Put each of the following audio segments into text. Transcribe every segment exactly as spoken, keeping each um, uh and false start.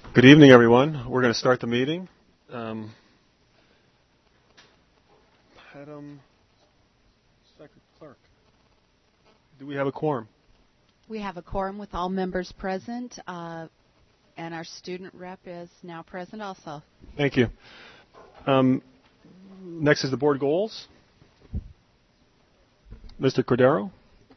Good evening, everyone. We're going to start the meeting. Um, Madam Secretary Clerk, do we have a quorum? We have a quorum with all members present, uh, and our student rep is now present also. Thank you. Um, next is the board goals. Mister Cordero.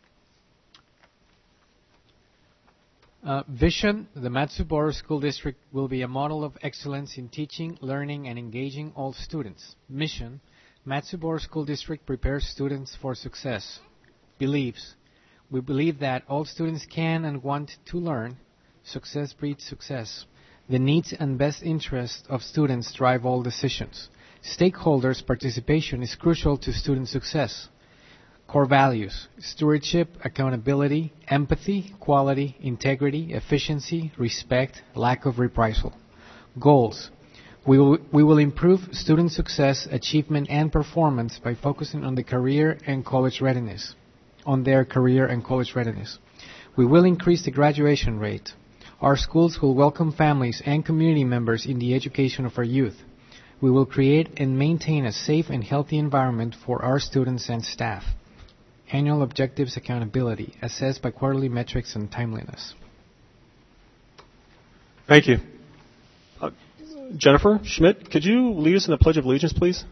Uh, vision, the Matsuboro School District will be a model of excellence in teaching, learning, and engaging all students. Mission, Matsuboro School District prepares students for success. Beliefs, we believe that all students can and want to learn. Success breeds success. The needs and best interests of students drive all decisions. Stakeholders' participation is crucial to student success. Core values, stewardship, accountability, empathy, quality, integrity, efficiency, respect, lack of reprisal. Goals, we will, we will improve student success, achievement, and performance by focusing on the career and college readiness, on their career and college readiness. We will increase the graduation rate. Our schools will welcome families and community members in the education of our youth. We will create and maintain a safe and healthy environment for our students and staff. Annual objectives accountability, assessed by quarterly metrics and timeliness. Thank you. Uh, Jennifer Schmidt, could you lead us in the Pledge of Allegiance, please?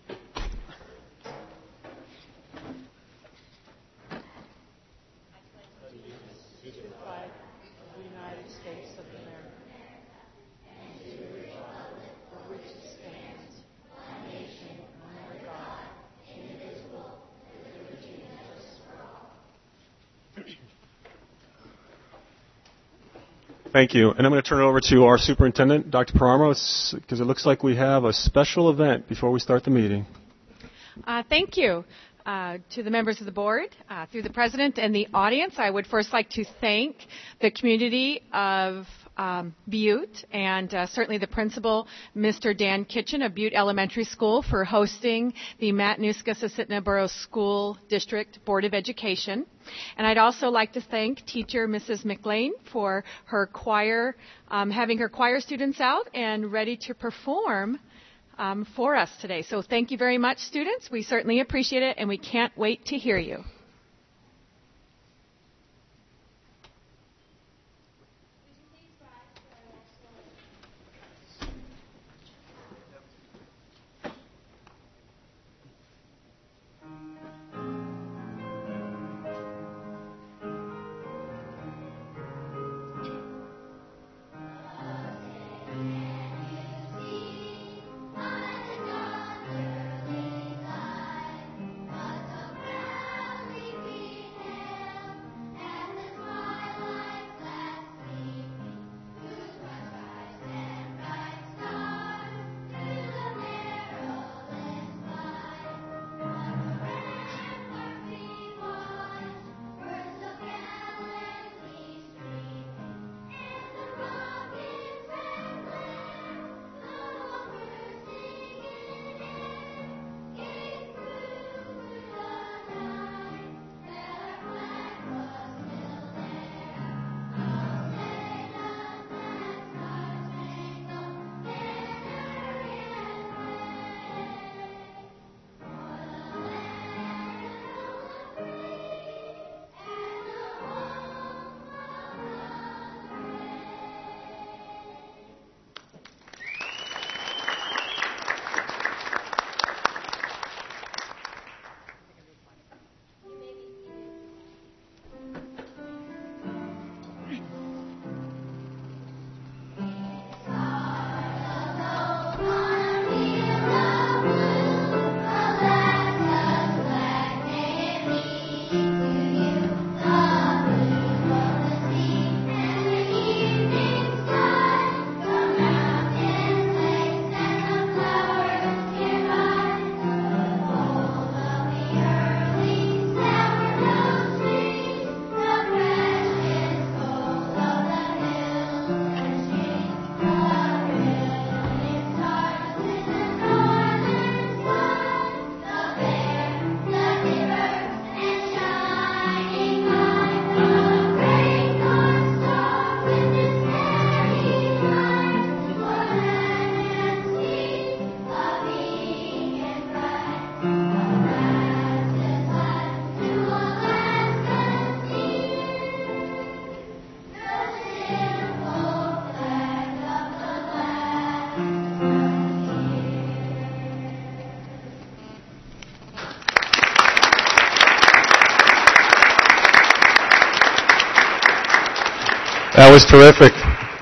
Thank you. And I'm going to turn it over to our superintendent, Doctor Paramo, because it looks like we have a special event before we start the meeting. Uh, thank you. Uh, to the members of the board, uh, through the president and the audience, I would first like to thank the community of um, Butte and uh, certainly the principal, Mister Dan Kitchen of Butte Elementary School, for hosting the Matanuska-Susitna Borough School District Board of Education. And I'd also like to thank teacher Missus McLean for her choir, um, having her choir students out and ready to perform Um, for us today. So thank you very much, students. We certainly appreciate it, and we can't wait to hear you. That was terrific.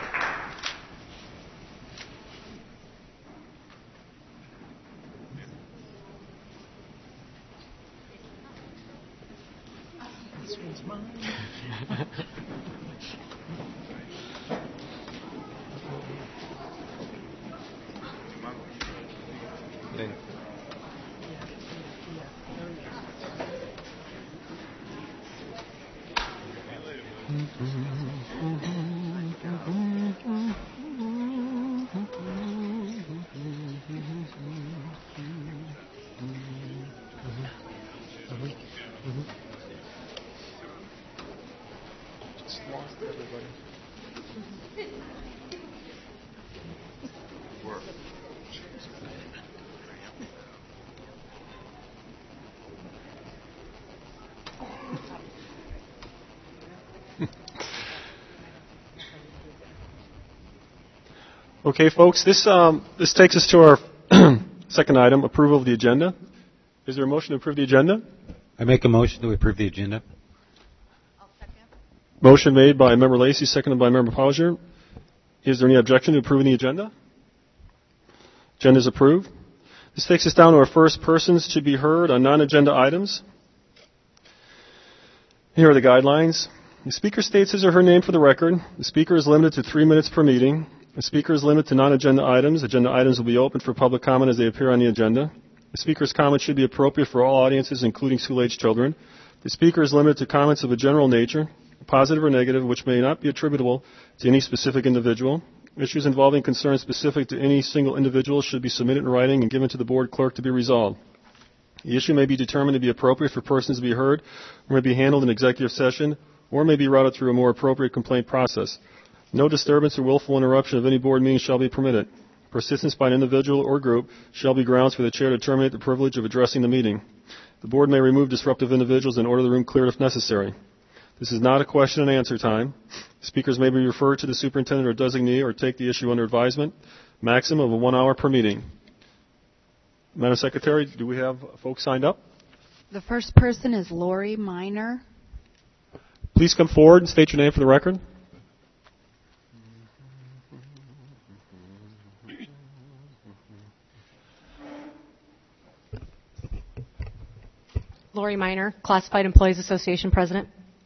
Okay, folks, this um, this takes us to our second item, approval of the agenda. Is there a motion to approve the agenda? I make a motion to approve the agenda. I'll second. Motion made by Member Lacey, seconded by Member Pausier. Is there any objection to approving the agenda? Agenda is approved. This takes us down to our first persons to be heard on non-agenda items. Here are the guidelines. The speaker states his or her name for the record. The speaker is limited to three minutes per meeting. The speaker is limited to non-agenda items. Agenda items will be open for public comment as they appear on the agenda. The speaker's comment should be appropriate for all audiences, including school-age children. The speaker is limited to comments of a general nature, positive or negative, which may not be attributable to any specific individual. Issues involving concerns specific to any single individual should be submitted in writing and given to the board clerk to be resolved. The issue may be determined to be appropriate for persons to be heard, or may be handled in executive session, or may be routed through a more appropriate complaint process. No disturbance or willful interruption of any board meeting shall be permitted. Persistence by an individual or group shall be grounds for the chair to terminate the privilege of addressing the meeting. The board may remove disruptive individuals and order the room cleared if necessary. This is not a question and answer time. Speakers may be referred to the superintendent or designee or take the issue under advisement. Maximum of one hour per meeting. Madam Secretary, do we have folks signed up? The first person is Lori Miner. Please come forward and state your name for the record. Lori Miner, Classified Employees Association President.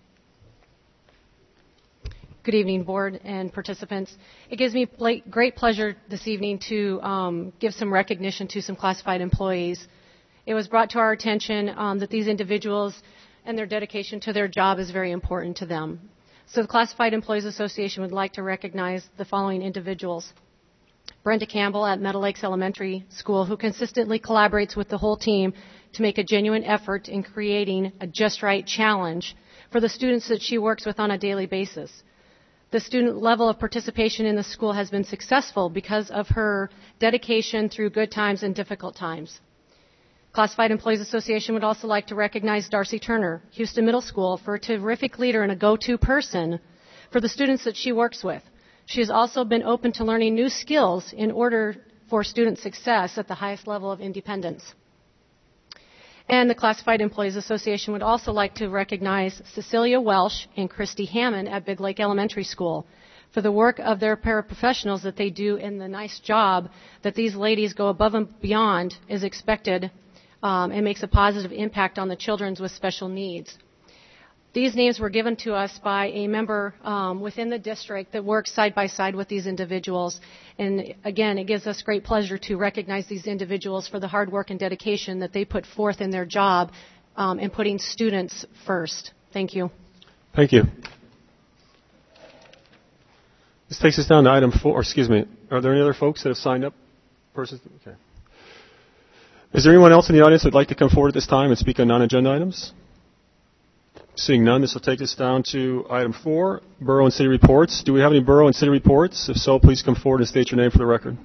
Good evening, board and participants. It gives me great pleasure this evening to um, give some recognition to some classified employees. It was brought to our attention um, that these individuals and their dedication to their job is very important to them. So the Classified Employees Association would like to recognize the following individuals. Brenda Campbell at Meadow Lakes Elementary School, who consistently collaborates with the whole team to make a genuine effort in creating a just right challenge for the students that she works with on a daily basis. The student level of participation in the school has been successful because of her dedication through good times and difficult times. Classified Employees Association would also like to recognize Darcy Turner, Houston Middle School, for a terrific leader and a go-to person for the students that she works with. She has also been open to learning new skills in order for student success at the highest level of independence. And the Classified Employees Association would also like to recognize Cecilia Welsh and Christy Hammond at Big Lake Elementary School for the work of their paraprofessionals that they do and the nice job that these ladies go above and beyond is expected um, and makes a positive impact on the children with special needs. These names were given to us by a member um, within the district that works side by side with these individuals. And again, it gives us great pleasure to recognize these individuals for the hard work and dedication that they put forth in their job um, in putting students first. Thank you. Thank you. This takes us down to item four. Excuse me. Are there any other folks that have signed up? Persons? Okay. Is there anyone else in the audience that would like to come forward at this time and speak on non-agenda items? Seeing none, this will take us down to item four, Borough and City Reports. Do we have any Borough and City Reports? If so, please come forward and state your name for the record.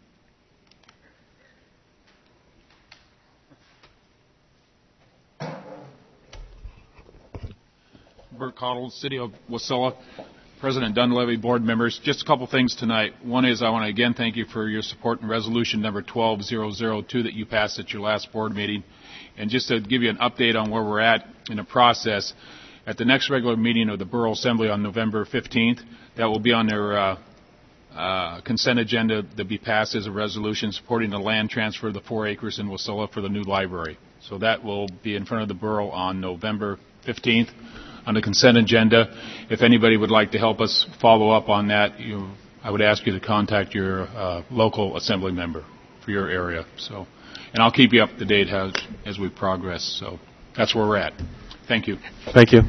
Bert Cottle, City of Wasilla, President Dunleavy, board members. Just a couple things tonight. One is I want to again thank you for your support in resolution number twelve thousand two that you passed at your last board meeting. And just to give you an update on where we're at in the process, At the next regular meeting of the Borough Assembly on November fifteenth, that will be on their uh, uh, consent agenda to be passed as a resolution supporting the land transfer of the four acres in Wasilla for the new library. So that will be in front of the Borough on November fifteenth on the consent agenda. If anybody would like to help us follow up on that, you, I would ask you to contact your uh, local assembly member for your area. So, and I'll keep you up to date as, as we progress. So that's where we're at. Thank you. Thank you.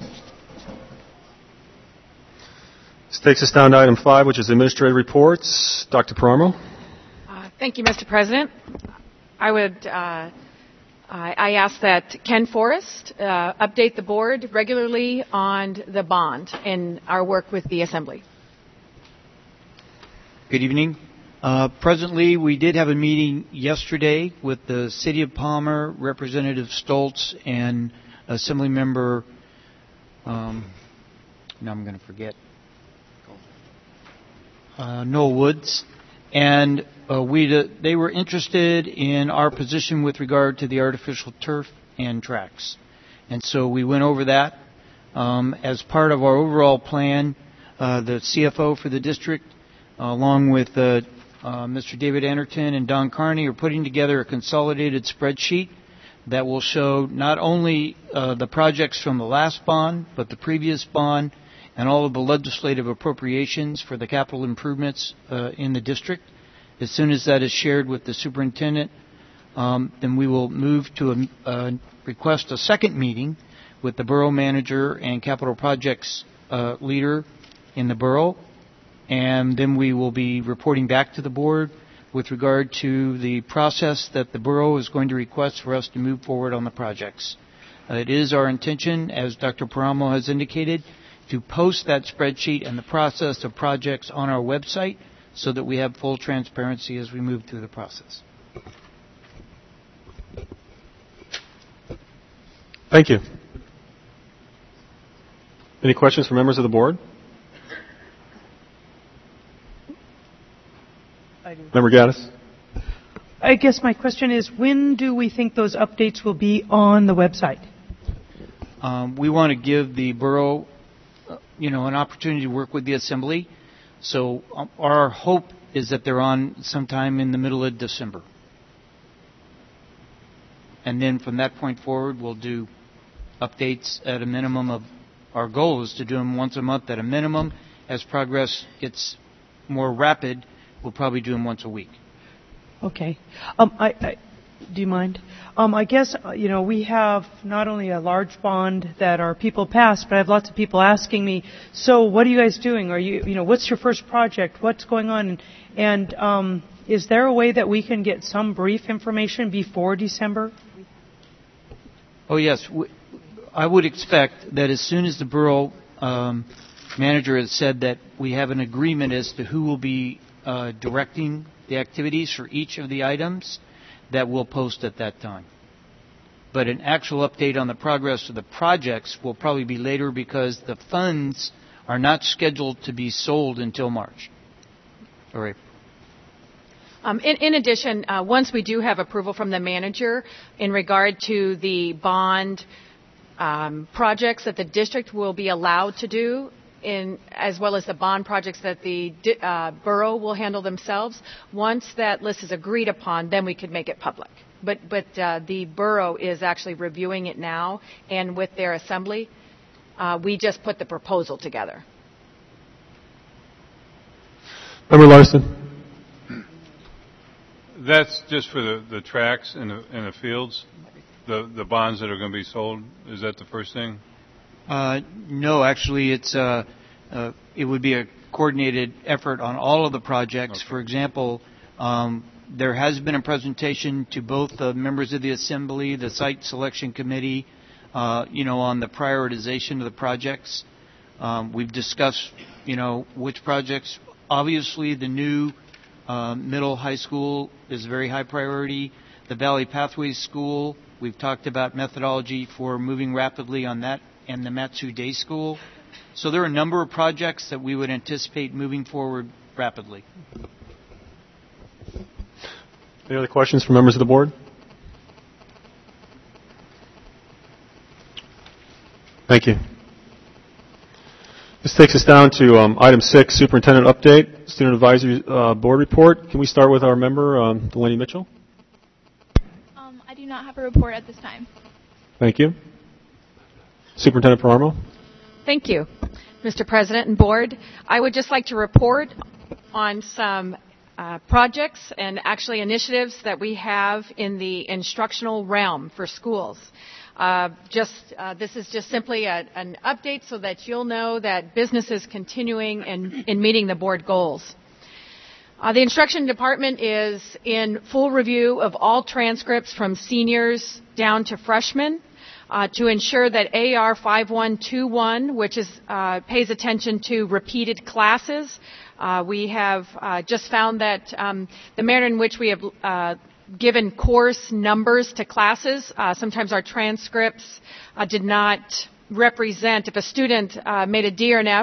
This takes us down to item five, which is administrative reports. Doctor Paramo. Uh, thank you, Mister President. I would uh, I, I ask that Ken Forrest uh, update the board regularly on the bond in our work with the Assembly. Good evening. Uh, presently, we did have a meeting yesterday with the City of Palmer, Representative Stoltz, and Assemblymember, um, now I'm going to forget, uh, Noel Woods. And uh, we uh, they were interested in our position with regard to the artificial turf and tracks. And so we went over that. Um, as part of our overall plan, uh, the C F O for the district, uh, along with uh, uh, Mister David Anderton and Don Carney, are putting together a consolidated spreadsheet that will show not only uh, the projects from the last bond, but the previous bond, and all of the legislative appropriations for the capital improvements uh, in the district. As soon as that is shared with the superintendent, um, then we will move to a, uh, request a second meeting with the borough manager and capital projects uh, leader in the borough, and then we will be reporting back to the board with regard to the process that the borough is going to request for us to move forward on the projects. Uh, it is our intention, as Doctor Paramo has indicated, to post that spreadsheet and the process of projects on our website so that we have full transparency as we move through the process. Thank you. Any questions from members of the board? I do. Member Gaddis. I guess my question is, when do we think those updates will be on the website? Um, we want to give the borough, uh, you know, an opportunity to work with the assembly. So um, our hope is that they're on sometime in the middle of December. And then from that point forward, we'll do updates at a minimum of, our goal is to do them once a month at a minimum. As progress gets more rapid, we'll probably do them once a week. Okay. Um, I, I, do you mind? Um, I guess, uh, you know, we have not only a large bond that our people pass, but I have lots of people asking me, so what are you guys doing? Are you, you know, what's your first project? What's going on? And, and um, is there a way that we can get some brief information before December? Oh, yes. I would expect that as soon as the borough um, manager has said that we have an agreement as to who will be uh, directing the activities for each of the items, that we'll post at that time. But an actual update on the progress of the projects will probably be later because the funds are not scheduled to be sold until March or April. Um, in, in addition, uh, once we do have approval from the manager in regard to the bond um, projects that the district will be allowed to do, in, as well as the bond projects that the uh, borough will handle themselves, once that list is agreed upon, then we could make it public. But, but uh, the borough is actually reviewing it now, and with their assembly, uh, we just put the proposal together. Member Larson. That's just for the, the tracks and the, and the fields, the, the bonds that are going to be sold. Is that the first thing? Uh, no, actually, it's uh, uh, it would be a coordinated effort on all of the projects. Okay. For example, um, there has been a presentation to both the members of the Assembly, the Site Selection Committee, uh, you know, on the prioritization of the projects. Um, we've discussed, you know, which projects. Obviously, the new uh, middle high school is very high priority. The Valley Pathways School, we've talked about methodology for moving rapidly on that, and the Matsu Day School. So there are a number of projects that we would anticipate moving forward rapidly. Any other questions from members of the board? Thank you. This takes us down to um, item six, Superintendent Update, Student Advisory uh, Board Report. Can we start with our member, um, Delaney Mitchell? Um, I do not have a report at this time. Thank you. Superintendent Paramo? Thank you, Mister President and Board. I would just like to report on some uh, projects and actually initiatives that we have in the instructional realm for schools. Uh, just uh, this is just simply a, an update so that you'll know that business is continuing in, in meeting the board goals. Uh, the instruction department is in full review of all transcripts from seniors down to freshmen uh, to ensure that A R five one two one, which is uh, pays attention to repeated classes. Uh, we have uh, just found that um, the manner in which we have uh, given course numbers to classes, uh, sometimes our transcripts uh, did not represent. If a student uh, made a D or an F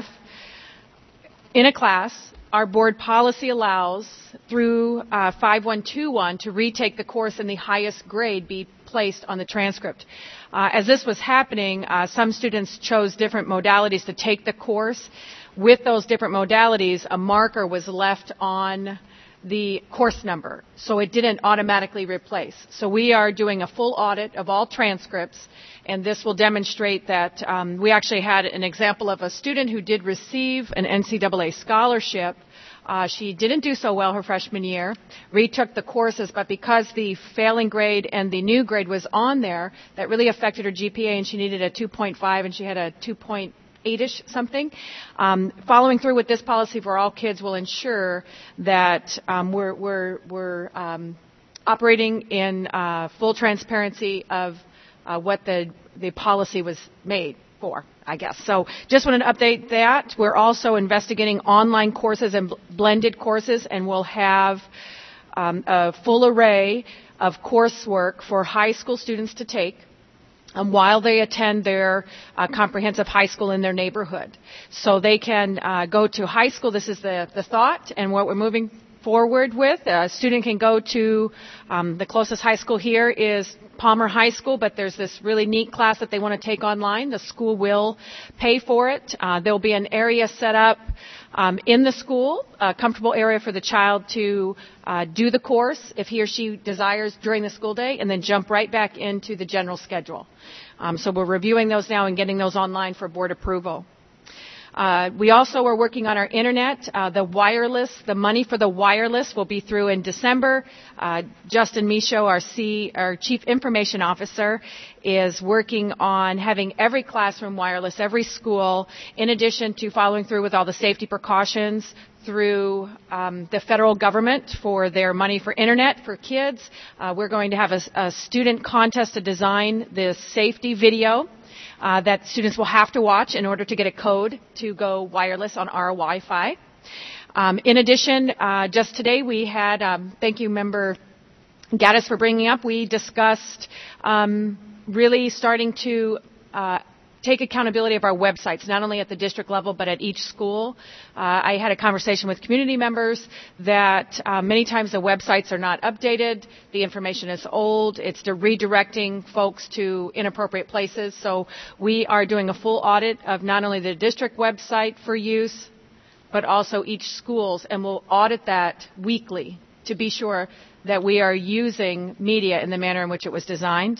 in a class, our board policy allows through uh, five one two one to retake the course and the highest grade be placed on the transcript. Uh, as this was happening, uh, some students chose different modalities to take the course. With those different modalities, a marker was left on the course number, so it didn't automatically replace. So we are doing a full audit of all transcripts, and this will demonstrate that um, we actually had an example of a student who did receive an N C double A scholarship. Uh, she didn't do so well her freshman year, retook the courses, but because the failing grade and the new grade was on there, that really affected her G P A, and she needed a two point five, and she had a two point eight-ish something. Um, following through with this policy for all kids will ensure that um, we're, we're, we're um, operating in uh, full transparency of uh, what the, the policy was made for, I guess. So just wanted to update that. We're also investigating online courses and bl- blended courses, and we'll have um, a full array of coursework for high school students to take Um, while they attend their uh, comprehensive high school in their neighborhood. So they can uh, go to high school. This is the, the thought and what we're moving forward with. A student can go to um, the closest high school here is Palmer High School, but there's this really neat class that they want to take online. The school will pay for it. Uh, there'll be an area set up um, in the school, a comfortable area for the child to uh, do the course if he or she desires during the school day, and then jump right back into the general schedule. Um, so we're reviewing those now and getting those online for board approval. Uh, we also are working on our internet. Uh, the wireless, the money for the wireless will be through in December. Uh, Justin Michaud, our, C, our Chief Information Officer, is working on having every classroom wireless, every school, in addition to following through with all the safety precautions through um, the federal government for their money for internet for kids. Uh, we're going to have a, a student contest to design this safety video Uh, that students will have to watch in order to get a code to go wireless on our Wi-Fi. Um, in addition, uh, just today we had, um, thank you, Member Gaddis, for bringing up, we discussed um, really starting to uh, take accountability of our websites, not only at the district level, but at each school. Uh, I had a conversation with community members that uh, many times the websites are not updated, the information is old, it's de- redirecting folks to inappropriate places. So we are doing a full audit of not only the district website for use, but also each school's, and we'll audit that weekly to be sure that we are using media in the manner in which it was designed.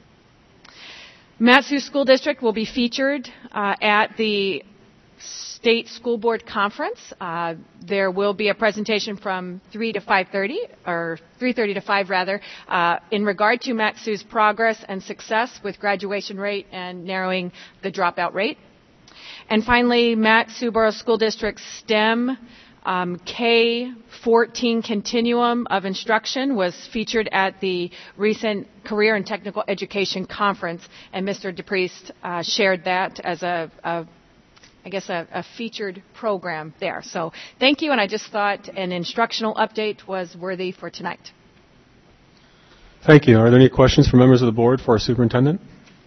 Mat-Su School District will be featured uh, at the State School Board Conference. Uh, there will be a presentation from three to five thirty, or three thirty to five rather, uh, in regard to Mat-Su's progress and success with graduation rate and narrowing the dropout rate. And finally, Mat-Su Borough School District STEM Um, K fourteen Continuum of Instruction was featured at the recent Career and Technical Education Conference, and Mister DePriest uh, shared that as a, a I guess, a, a featured program there. So thank you, and I just thought an instructional update was worthy for tonight. Thank you. Are there any questions from members of the board for our superintendent?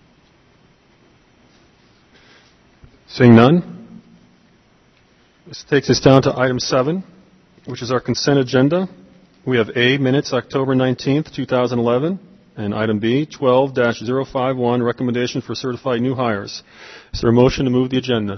Seeing none. This takes us down to item seven, which is our consent agenda. We have A, minutes October nineteenth, two thousand eleven, And item B, twelve dash zero five one, recommendation for certified new hires. Is there a motion to move the agenda?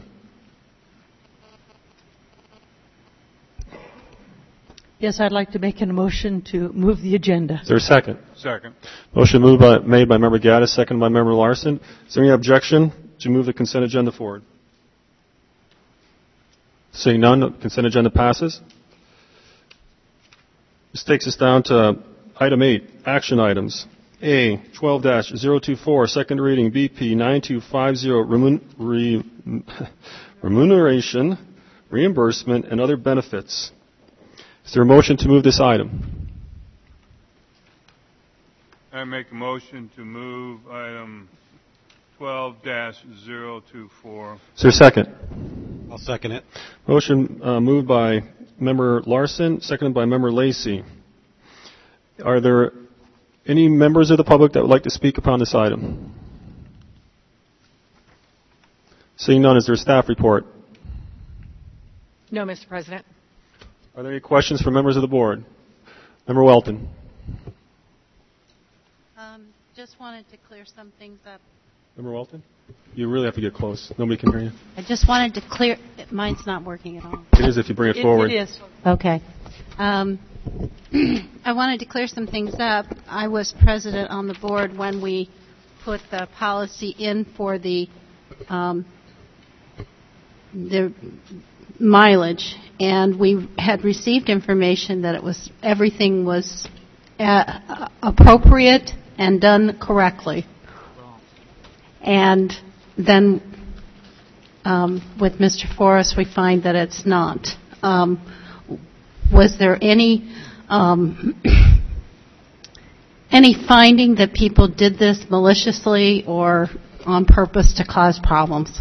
Yes, I'd like to make a motion to move the agenda. Is there a second? Second. Motion moved by, made by Member Gaddis, seconded by Member Larson. Is there any objection to move the consent agenda forward? Seeing none, the consent agenda passes. This takes us down to item eight, action items. A, twelve dash zero two four, second reading, B P nine two five zero, remun, re, remuneration, reimbursement, and other benefits. Is there a motion to move this item? I make a motion to move item twelve dash zero two four. Is there a second? I'll second it. Motion uh, moved by Member Larson, seconded by Member Lacey. Are there any members of the public that would like to speak upon this item? Seeing none, is there a staff report? No, Mister President. Are there any questions from members of the board? Member Welton. Um, just wanted to clear some things up. Member Welton? You really have to get close. Nobody can hear you. I just wanted to clear. Mine's not working at all. It is if you bring it, It, forward. it is. Okay. Um, I wanted to clear some things up. I was president on the board when we put the policy in for the um, the mileage, and we had received information that it was everything was uh, appropriate and done correctly. And then um, with Mister Forrest, we find that it's not. Um, was there any um, any finding that people did this maliciously or on purpose to cause problems?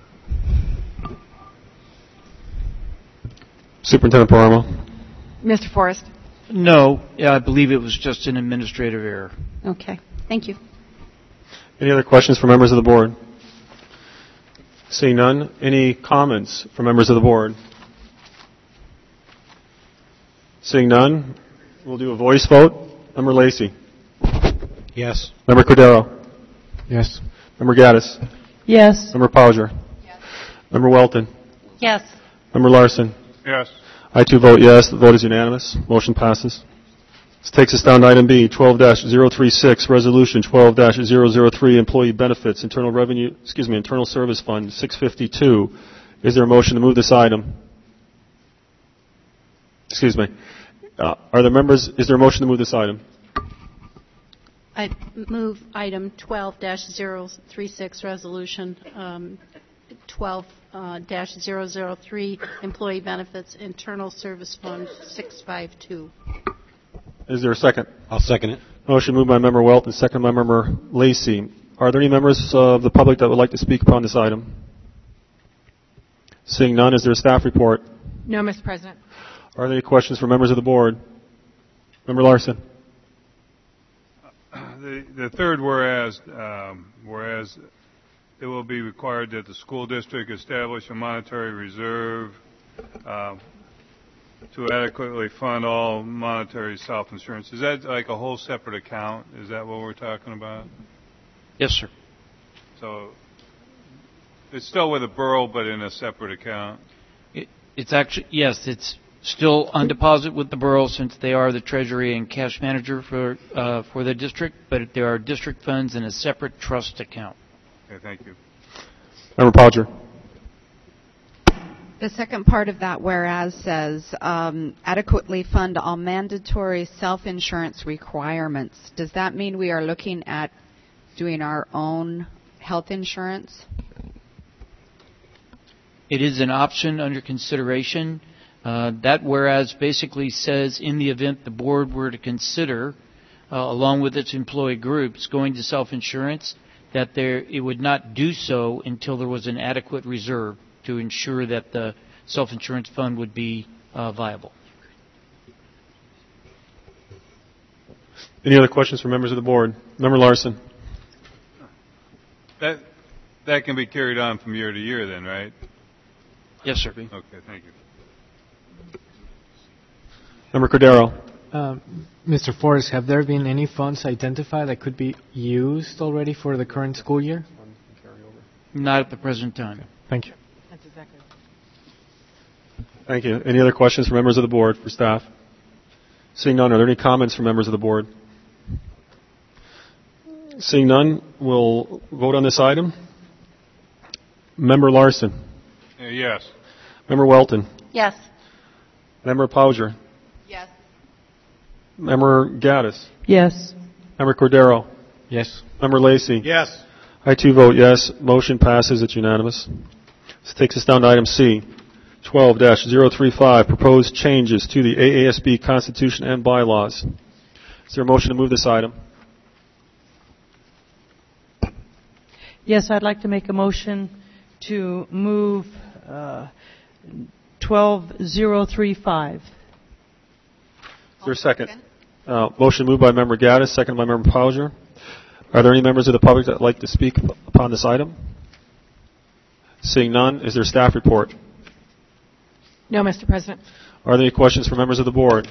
Superintendent Paramo. Mister Forrest. No, yeah, I believe it was just an administrative error. Okay. Thank you. Any other questions from members of the board? Seeing none, any comments from members of the board? Seeing none, we'll do a voice vote. Member Lacey. Yes. Member Cordero. Yes. Member Gaddis. Yes. Member Pauger. Yes. Member Welton. Yes. Member Larson. Yes. I too vote yes. The vote is unanimous. Motion passes. This takes us down to item B, twelve dash zero three six, Resolution twelve dash zero zero three, Employee Benefits, Internal Revenue, excuse me, Internal Service Fund, six fifty-two. Is there a motion to move this item? Excuse me. Uh, are there members, is there a motion to move this item? I move item twelve dash zero three six, Resolution um, twelve dash zero zero three, Employee Benefits, Internal Service Fund, six fifty-two. Is there a second? I'll second it. Motion moved by Member Welton, second by Member Lacey. Are there any members of the public that would like to speak upon this item? Seeing none, is there a staff report? No, Mister President. Are there any questions from members of the board? Member Larson. The, the third whereas, um, whereas it will be required that the school district establish a monetary reserve uh, to adequately fund all monetary self-insurance. Is that like a whole separate account? Is that what we're talking about? Yes, sir. So it's still with the borough, but in a separate account? It, it's actually, yes, it's still on deposit with the borough since they are the treasury and cash manager for uh, for the district, but there are district funds in a separate trust account. Okay, thank you. Member Pauger. The second part of that whereas says um, adequately fund all mandatory self-insurance requirements. Does that mean we are looking at doing our own health insurance? It is an option under consideration. Uh, that whereas basically says in the event the board were to consider, uh, along with its employee groups, going to self-insurance, that there it would not do so until there was an adequate reserve to ensure that the self-insurance fund would be uh, viable. Any other questions from members of the board? Member Larson. That that can be carried on from year to year then, right? Yes, sir. Okay, thank you. Member Cordero. Um, Mister Forrest, have there been any funds identified that could be used already for the current school year? Not at the present time. Thank you. That's exactly. Thank you. Any other questions from members of the board for staff? Seeing none, are there any comments from members of the board? Seeing none, we'll vote on this item. Member Larson. Uh, yes. Member Welton. Yes. Member Pauger. Yes. Member Gaddis. Yes. Member Cordero. Yes. Member Lacey. Yes. I too vote yes. Motion passes. It's unanimous. This takes us down to item C. twelve dash zero three five, proposed changes to the A A S B Constitution and bylaws. Is there a motion to move this item? Yes, I'd like to make a motion to move uh, twelve zero three five. Is there a second? Uh, motion moved by Member Gaddis, second by Member Pauger. Are there any members of the public that would like to speak upon this item? Seeing none, is there a staff report? No, Mister President. Are there any questions from members of the board?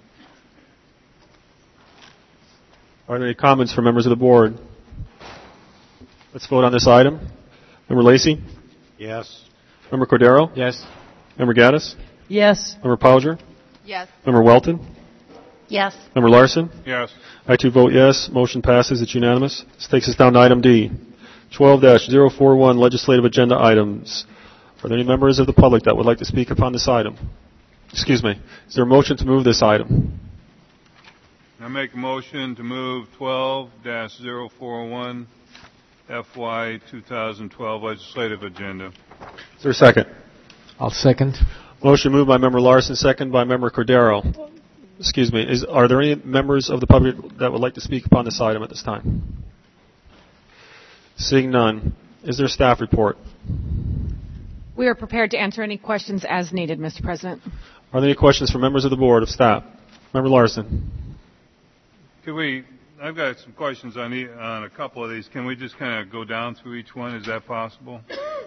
Are there any comments from members of the board? Let's vote on this item. Member Lacey? Yes. Member Cordero? Yes. Member Gaddis? Yes. Member Pauger? Yes. Member Welton? Yes. Member Larson? Yes. I too vote yes. Motion passes. It's unanimous. This takes us down to item D. twelve dash zero four one, legislative agenda items. Are there any members of the public that would like to speak upon this item? Excuse me. Is there a motion to move this item? I make a motion to move twelve dash zero four one F Y twenty twelve legislative agenda. Is there a second? I'll second. Motion moved by Member Larson, second by Member Cordero. Excuse me. Is, are there any members of the public that would like to speak upon this item at this time? Seeing none, is there a staff report? We are prepared to answer any questions as needed, Mister President. Are there any questions from members of the board of staff? Member Larson. Could we, I've got some questions on, e, on a couple of these. Can we just kind of go down through each one? Is that possible?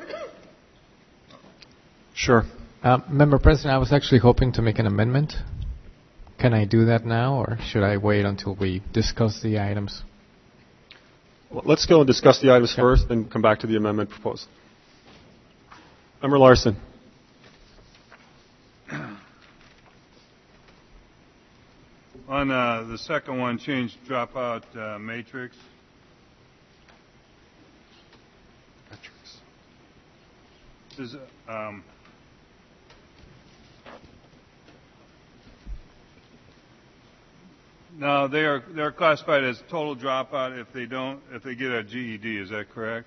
Sure. Uh, Member President, I was actually hoping to make an amendment. Can I do that now, or should I wait until we discuss the items? Well, let's go and discuss the items okay. first, then come back to the amendment proposed. Member Larson. On uh, the second one, change dropout uh, matrix. Matrix. Does, um, no, they are they're classified as total dropout if they don't if they get a G E D. Is that correct?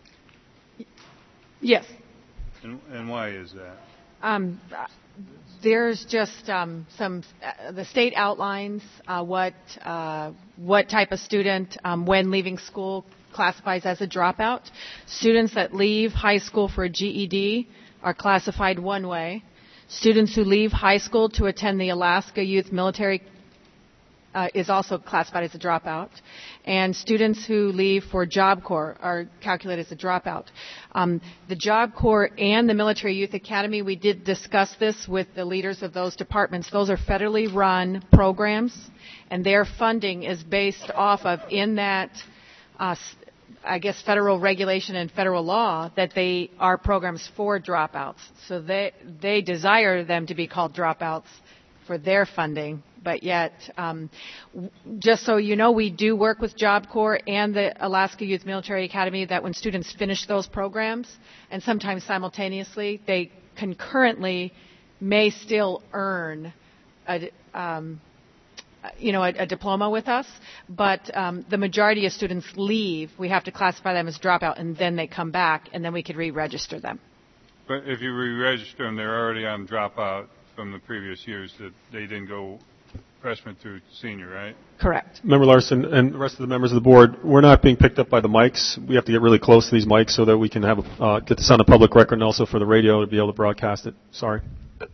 Yes. And, and why is that? Um, there's just um, some. Uh, the state outlines uh, what uh, what type of student, um, when leaving school, classifies as a dropout. Students that leave high school for a G E D are classified one way. Students who leave high school to attend the Alaska Youth Military Uh, is also classified as a dropout, and students who leave for Job Corps are calculated as a dropout. Um, the Job Corps and the Military Youth Academy, we did discuss this with the leaders of those departments. Those are federally run programs, and their funding is based off of in that, uh, I guess, federal regulation and federal law that they are programs for dropouts. So they they desire them to be called dropouts for their funding. But yet, um, just so you know, we do work with Job Corps and the Alaska Youth Military Academy that when students finish those programs, and sometimes simultaneously, they concurrently may still earn a, um, you know, a, a diploma with us. But um, the majority of students leave. We have to classify them as dropout, and then they come back, and then we could re-register them. But if you re-register them, they're already on dropout from the previous years that they didn't go freshman through senior, right? Correct. Member Larson and the rest of the members of the board, we're not being picked up by the mics. We have to get really close to these mics so that we can have uh, get this on the public record and also for the radio to be able to broadcast it. Sorry. Okay.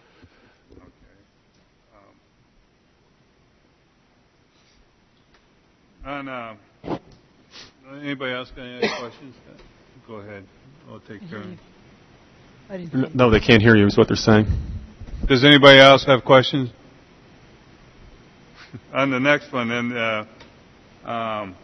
Um, and uh, anybody else got any questions? Go ahead. I'll take turn. No, they can't hear you is what they're saying. Does anybody else have questions? on the next one, then, uh, um,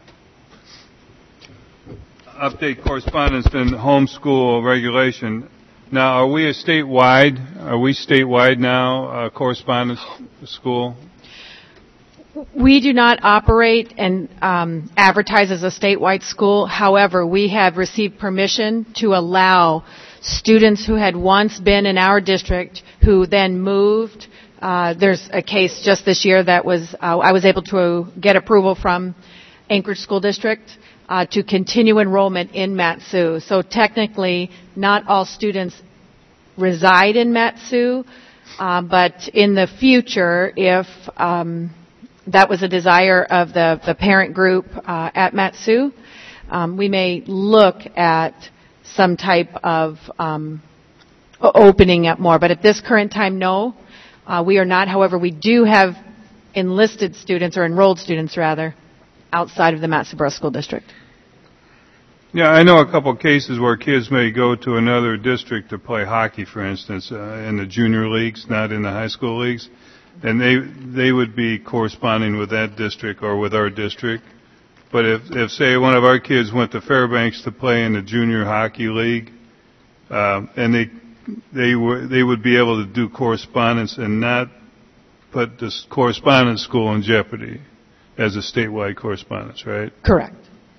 update correspondence and homeschool regulation. Now, are we a statewide? Are we statewide now, uh, correspondence school? We do not operate and um, advertise as a statewide school. However, we have received permission to allow students who had once been in our district who then moved. Uh, there's a case just this year that was uh, I was able to get approval from Anchorage School District uh, to continue enrollment in Mat-Su. So technically, not all students reside in Mat-Su, uh, but in the future, if um, that was a desire of the, the parent group uh, at Mat-Su, um, we may look at some type of um, opening up more. But at this current time, no, uh, we are not. However, we do have enlisted students, or enrolled students rather, outside of the Mat-Su Borough School District. Yeah, I know a couple of cases where kids may go to another district to play hockey, for instance, uh, in the junior leagues, not in the high school leagues, and they they would be corresponding with that district or with our district. But if, if say, one of our kids went to Fairbanks to play in the junior hockey league, uh, and they they were they would be able to do correspondence and not put this correspondence school in jeopardy as a statewide correspondence, right? Correct.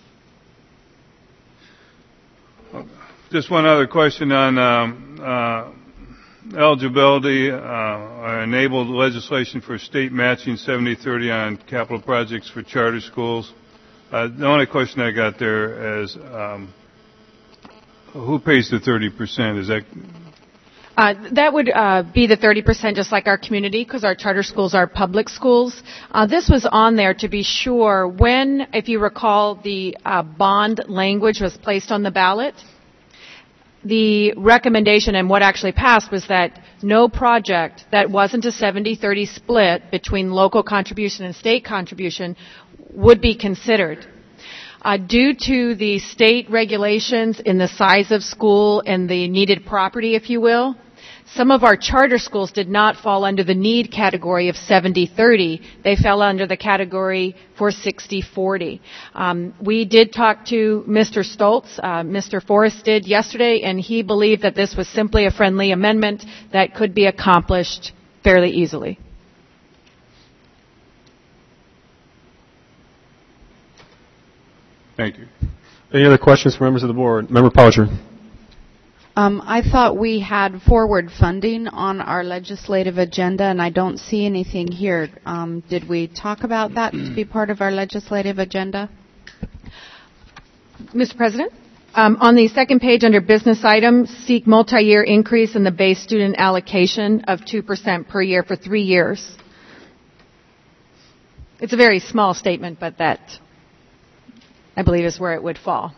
Just one other question on um, uh, eligibility, uh, enabled legislation for state matching seventy thirty on capital projects for charter schools. Uh, the only question I got there is, um, who pays the thirty percent? Is that... Uh, that would uh, be the thirty percent, just like our community, because our charter schools are public schools. Uh, this was on there to be sure when, if you recall, the uh, bond language was placed on the ballot. The recommendation and what actually passed was that no project that wasn't a seventy thirty split between local contribution and state contribution would be considered. Uh, due to the state regulations in the size of school and the needed property, if you will, some of our charter schools did not fall under the need category of seventy thirty. They fell under the category for sixty forty. Um, we did talk to Mister Stoltz, uh, Mister Forrest did yesterday, and he believed that this was simply a friendly amendment that could be accomplished fairly easily. Thank you. Any other questions from members of the board? Member Poucher. Um, I thought we had forward funding on our legislative agenda, and I don't see anything here. Um, did we talk about that to be part of our legislative agenda? Mister President, um, on the second page under business items, seek multi-year increase in the base student allocation of two percent per year for three years. It's a very small statement, but that, I believe, is where it would fall.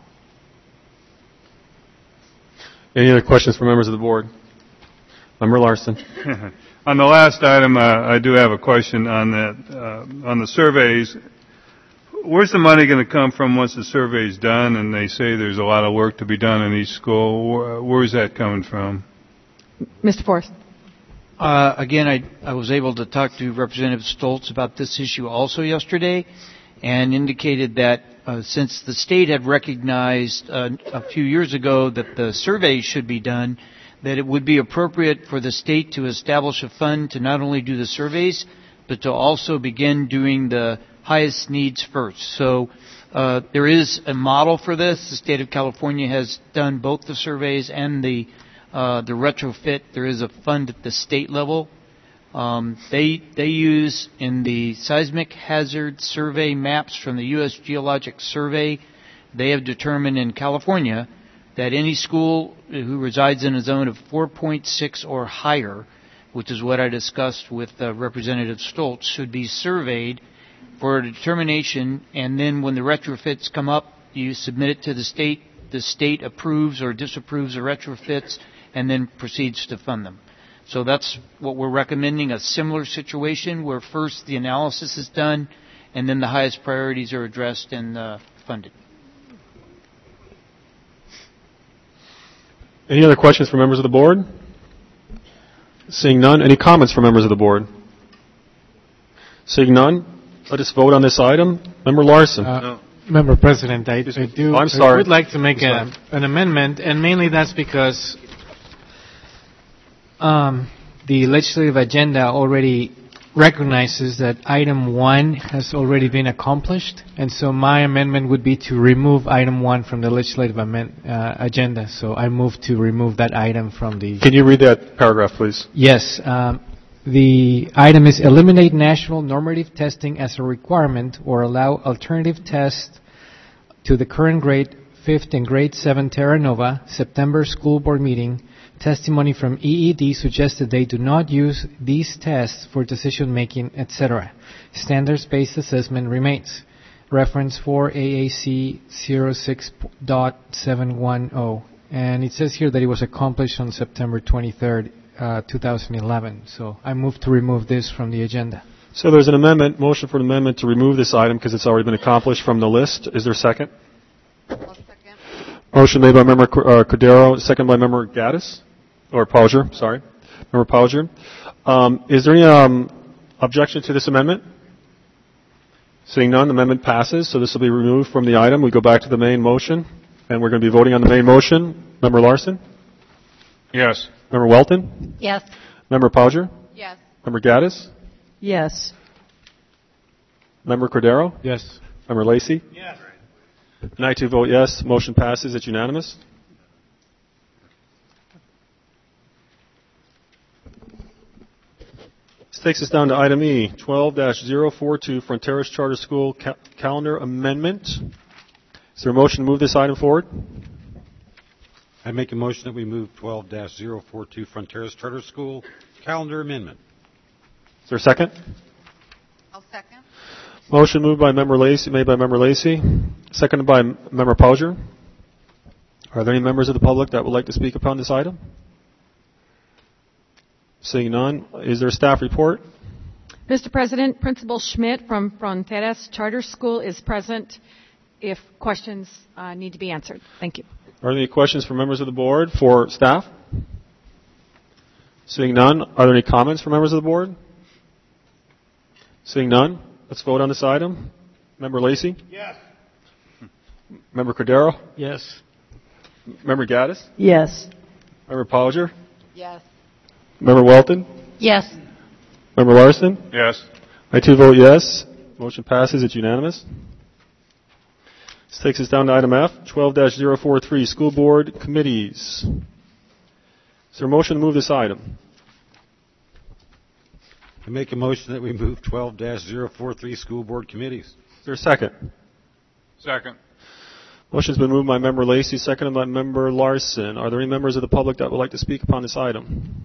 Any other questions from members of the board? Member Larson. On the last item, uh, I do have a question on that, uh, on the surveys. Where's the money going to come from once the survey's done and they say there's a lot of work to be done in each school? Where's that coming from? Mister Forrest. Uh, again, I, I was able to talk to Representative Stoltz about this issue also yesterday, and indicated that uh, since the state had recognized uh, a few years ago that the survey should be done, that it would be appropriate for the state to establish a fund to not only do the surveys, but to also begin doing the highest needs first. So uh, there is a model for this. The state of California has done both the surveys and the uh, the retrofit. There is a fund at the state level. Um, they they use in the seismic hazard survey maps from the U S Geologic Survey. They have determined in California that any school who resides in a zone of four point six or higher, which is what I discussed with uh, Representative Stoltz, should be surveyed for a determination, and then when the retrofits come up, you submit it to the state. The state approves or disapproves the retrofits and then proceeds to fund them. So that's what we're recommending, a similar situation where first the analysis is done and then the highest priorities are addressed and uh, funded. Any other questions from members of the board? Seeing none, any comments from members of the board? Seeing none, Let us vote on this item. Member Larson. Uh, No. Member President, I, I do. I'm sorry. I would like to make I'm a, an amendment, and mainly that's because um, the legislative agenda already recognizes that item one has already been accomplished, and so my amendment would be to remove item one from the legislative amend, uh, agenda. So I move to remove that item from the. Can you read that paragraph, please? Yes. Um, the item is eliminate national normative testing as a requirement or allow alternative tests to the current grade fifth and grade seven Terra Nova September school board meeting. Testimony from E E D suggested they do not use these tests for decision making, et cetera. Standards-based assessment remains. Reference for A A C zero six point seven one zero. And it says here that it was accomplished on September twenty-third, uh, two thousand eleven. So I move to remove this from the agenda. So there's an amendment, motion for an amendment to remove this item because it's already been accomplished from the list. Is there a second? I'll second. Motion made by Member uh, Cordero, second by Member Gaddis, or Pauger, sorry. Member Pauger. Um, is there any um, objection to this amendment? Seeing none, the amendment passes, so this will be removed from the item. We go back to the main motion, and we're going to be voting on the main motion. Member Larson? Yes. Member Welton? Yes. Member Pauger? Yes. Member Gaddis? Yes. Member Cordero? Yes. Member Lacey? Yes. And I too vote yes. Motion passes. It's unanimous. This takes us down to item E, twelve dash zero four two, Fronteras Charter School ca- Calendar Amendment. Is there a motion to move this item forward? I make a motion that we move twelve dash zero four two Fronteras Charter School Calendar Amendment. Is there a second? I'll second. Motion moved by Member Lacey, made by Member Lacey, seconded by Member Pauger. Are there any members of the public that would like to speak upon this item? Seeing none, is there a staff report? Mister President, Principal Schmidt from Fronteras Charter School is present if questions uh, need to be answered. Thank you. Are there any questions from members of the board for staff? Seeing none, are there any comments from members of the board? Seeing none, let's vote on this item. Member Lacey? Yes. Member Cordero? Yes. Member Gaddis? Yes. Member Pauger? Yes. Member Welton? Yes. Member Larson? Yes. I too vote yes. Motion passes. It's unanimous. This takes us down to item F, twelve dash zero four three, School Board Committees. Is there a motion to move this item? I make a motion that we move twelve dash zero four three School Board Committees. Is there a second? Second. Motion's been moved by Member Lacey, seconded by Member Larson. Are there any members of the public that would like to speak upon this item?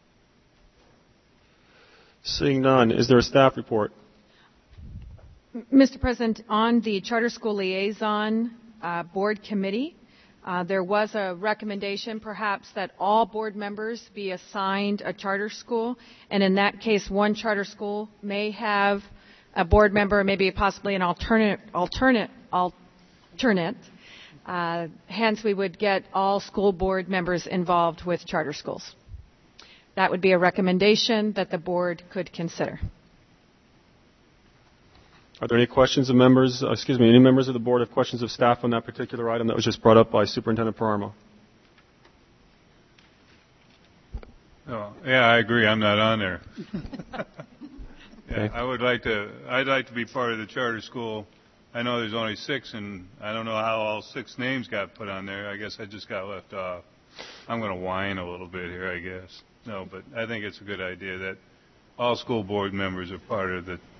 Seeing none, is there a staff report? Mister President, on the Charter School Liaison uh, Board Committee, uh, there was a recommendation perhaps that all board members be assigned a charter school, and in that case, one charter school may have a board member, maybe possibly an alternate, alternate, alternate. Uh, hence, we would get all school board members involved with charter schools. That would be a recommendation that the board could consider. Are there any questions of members, uh, excuse me, any members of the board have questions of staff on that particular item that was just brought up by Superintendent Paramo? Oh, yeah, I agree. I'm not on there. Yeah, Okay. I would like to. I'd like to be part of the charter school. I know there's only six, and I don't know how all six names got put on there. I guess I just got left off. I'm going to whine a little bit here, I guess. No, but I think it's a good idea that all school board members are part of the.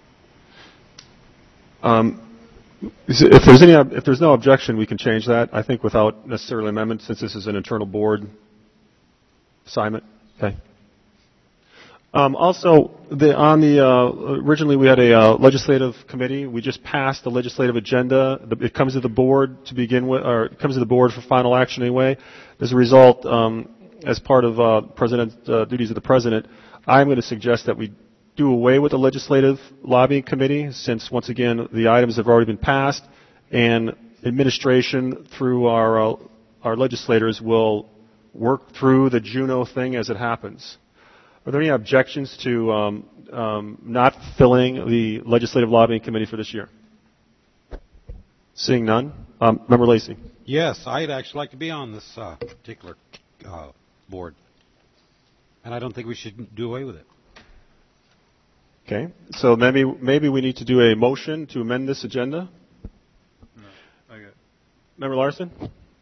Um, is it- if there's any, ob- if there's no objection, we can change that. I think without necessarily amendment, since this is an internal board assignment. Okay. Um, also, the, on the uh, originally we had a uh, legislative committee. We just passed the legislative agenda. The, it comes to the board to begin with, or it comes to the board for final action anyway. As a result, um, as part of uh, president uh, duties of the president, I'm going to suggest that we do away with the legislative lobbying committee, since once again the items have already been passed, and administration through our uh, our legislators will work through the Juneau thing as it happens. Are there any objections to um, um, not filling the Legislative Lobbying Committee for this year? Seeing none. Um, Member Lacey. Yes, I'd actually like to be on this uh, particular uh, board. And I don't think we should do away with it. Okay. So maybe maybe we need to do a motion to amend this agenda. No, I got it. Member Larson?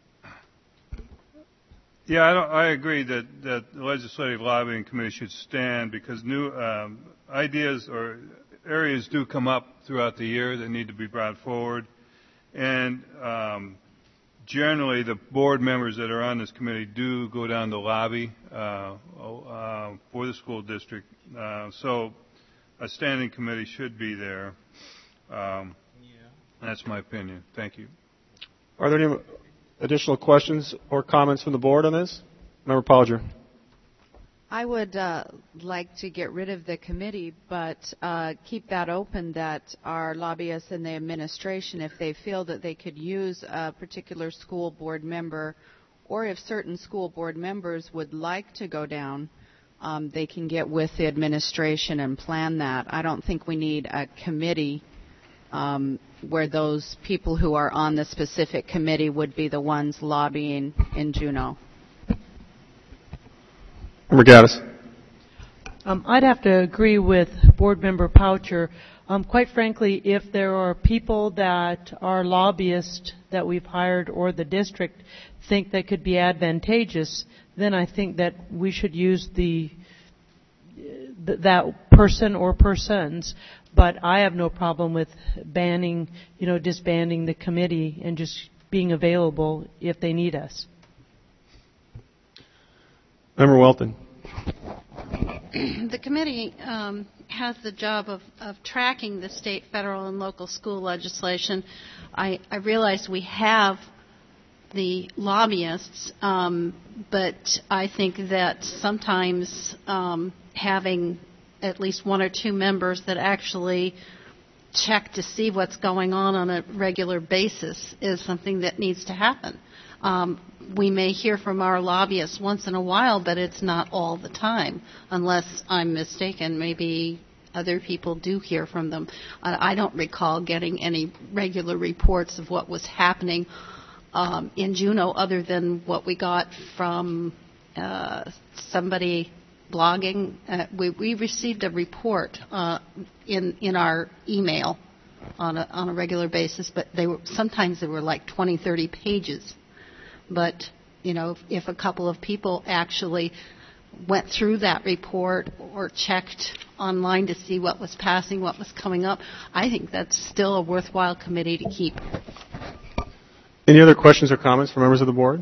Yeah, I, don't, I agree that, that the Legislative Lobbying Committee should stand because new um, ideas or areas do come up throughout the year that need to be brought forward. And um, generally, the board members that are on this committee do go down to lobby uh, uh, for the school district. Uh, so a standing committee should be there. Um, that's my opinion. Thank you. Are there any additional questions or comments from the board on this? Member Polger. I would uh, like to get rid of the committee, but uh, keep that open that our lobbyists and the administration, if they feel that they could use a particular school board member, or if certain school board members would like to go down, um, they can get with the administration and plan that. I don't think we need a committee um, where those people who are on the specific committee would be the ones lobbying in Juneau. Member Gaddis. Um, I'd have to agree with Board Member Poucher. Um, quite frankly, if there are people that are lobbyists that we've hired or the district think that could be advantageous, then I think that we should use the th- that person or persons. But I have no problem with banning, you know, disbanding the committee and just being available if they need us. Member Welton. The committee um, has the job of, of tracking the state, federal, and local school legislation. I, I realize we have the lobbyists, um, but I think that sometimes um, having at least one or two members that actually check to see what's going on on a regular basis is something that needs to happen. Um, we may hear from our lobbyists once in a while, but it's not all the time, unless I'm mistaken. Maybe other people do hear from them. I, I don't recall getting any regular reports of what was happening um, in Juneau other than what we got from uh, somebody blogging. Uh, we, we received a report uh, in in our email on a, on a regular basis, but they were sometimes they were like twenty, thirty pages. But, you know, if, if a couple of people actually went through that report or checked online to see what was passing, what was coming up, I think that's still a worthwhile committee to keep. Any other questions or comments from members of the board?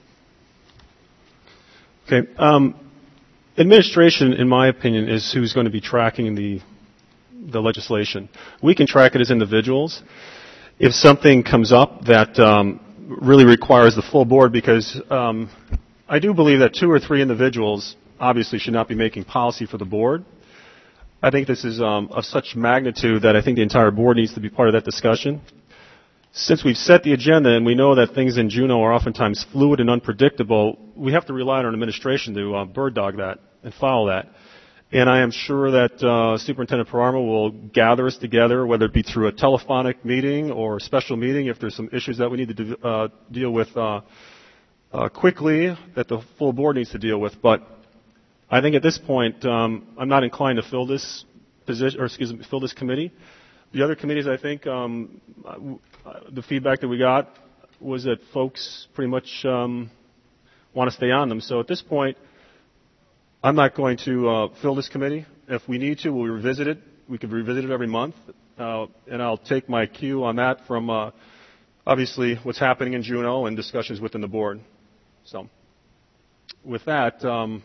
Okay. Um, administration, in my opinion, is who's going to be tracking the the legislation. We can track it as individuals. If something comes up that um, really requires the full board, because um, I do believe that two or three individuals obviously should not be making policy for the board. I think this is um, of such magnitude that I think the entire board needs to be part of that discussion. Since we've set the agenda and we know that things in Juneau are oftentimes fluid and unpredictable, we have to rely on our administration to uh, bird dog that and follow that. And I am sure that uh, Superintendent Parama will gather us together, whether it be through a telephonic meeting or a special meeting, if there's some issues that we need to do, uh, deal with uh, uh, quickly that the full board needs to deal with. But I think at this point, um, I'm not inclined to fill this position, or excuse me, fill this committee. The other committees, I think, um, the feedback that we got was that folks pretty much um, want to stay on them. So at this point, I'm not going to uh, fill this committee. If we need to, we'll revisit it. We could revisit it every month. Uh, and I'll take my cue on that from, uh, obviously, what's happening in Juneau and discussions within the board. So with that, um,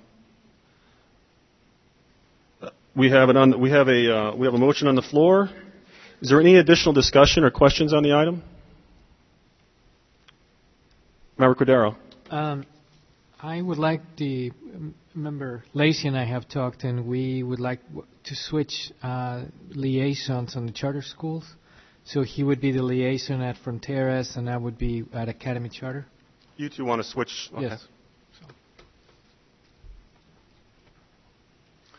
we have, an un- we, have a, uh, we have a motion on the floor. Is there any additional discussion or questions on the item? Member Cordero. Um, I would like the um, member Lacey and I have talked, and we would like w- to switch uh, liaisons on the charter schools. So he would be the liaison at Fronteras, and I would be at Academy Charter. You two want to switch? Okay. Yes.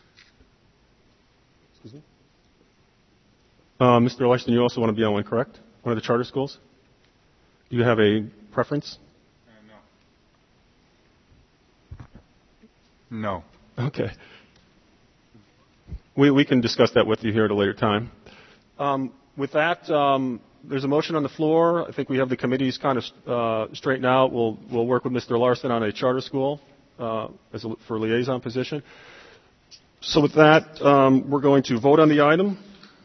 Excuse me? Uh, Mister Lexington, you also want to be on one, correct? One of the charter schools? Do you have a preference? Uh, no. No. Okay. We, we can discuss that with you here at a later time. Um, with that, um, there's a motion on the floor. I think we have the committees kind of uh, straightened out. We'll, we'll work with Mister Larson on a charter school uh, as a, for liaison position. So with that, um, we're going to vote on the item.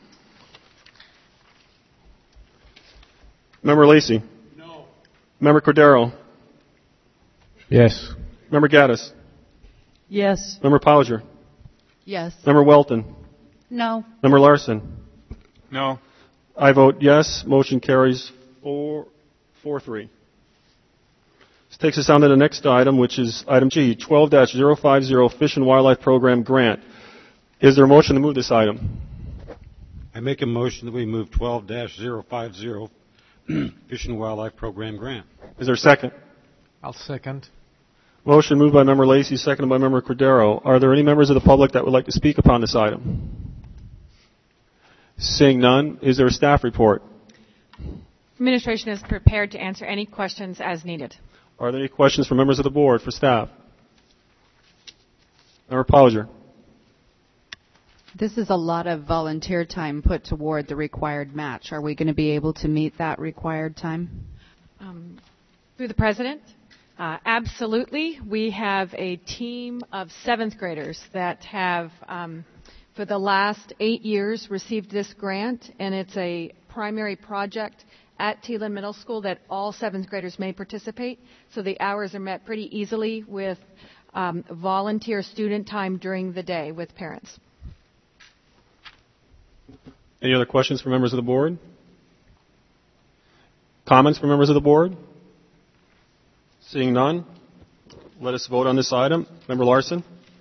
Member Lacey? No. Member Cordero? Yes. Member Gaddis? Yes. Member Pauger? Yes. Member Welton? No. Member Larson? No. I vote yes. Motion carries four, four, three. This takes us on to the next item, which is item G, twelve dash zero five zero Fish and Wildlife Program Grant. Is there a motion to move this item? I make a motion that we move twelve dash zero five zero Fish and Wildlife Program Grant. Is there a second? I'll second. Motion moved by Member Lacey, seconded by Member Cordero. Are there any members of the public that would like to speak upon this item? Seeing none, is there a staff report? Administration is prepared to answer any questions as needed. Are there any questions from members of the board for staff? Member Pauger. This is a lot of volunteer time put toward the required match. Are we going to be able to meet that required time? Um, through the President, uh, absolutely. We have a team of seventh graders that have, um, for the last eight years, received this grant, and it's a primary project at Teelan Middle School that all seventh graders may participate. So the hours are met pretty easily with um, volunteer student time during the day with parents. Any other questions from members of the board? Comments from members of the board? Seeing none, let us vote on this item. Member Larson?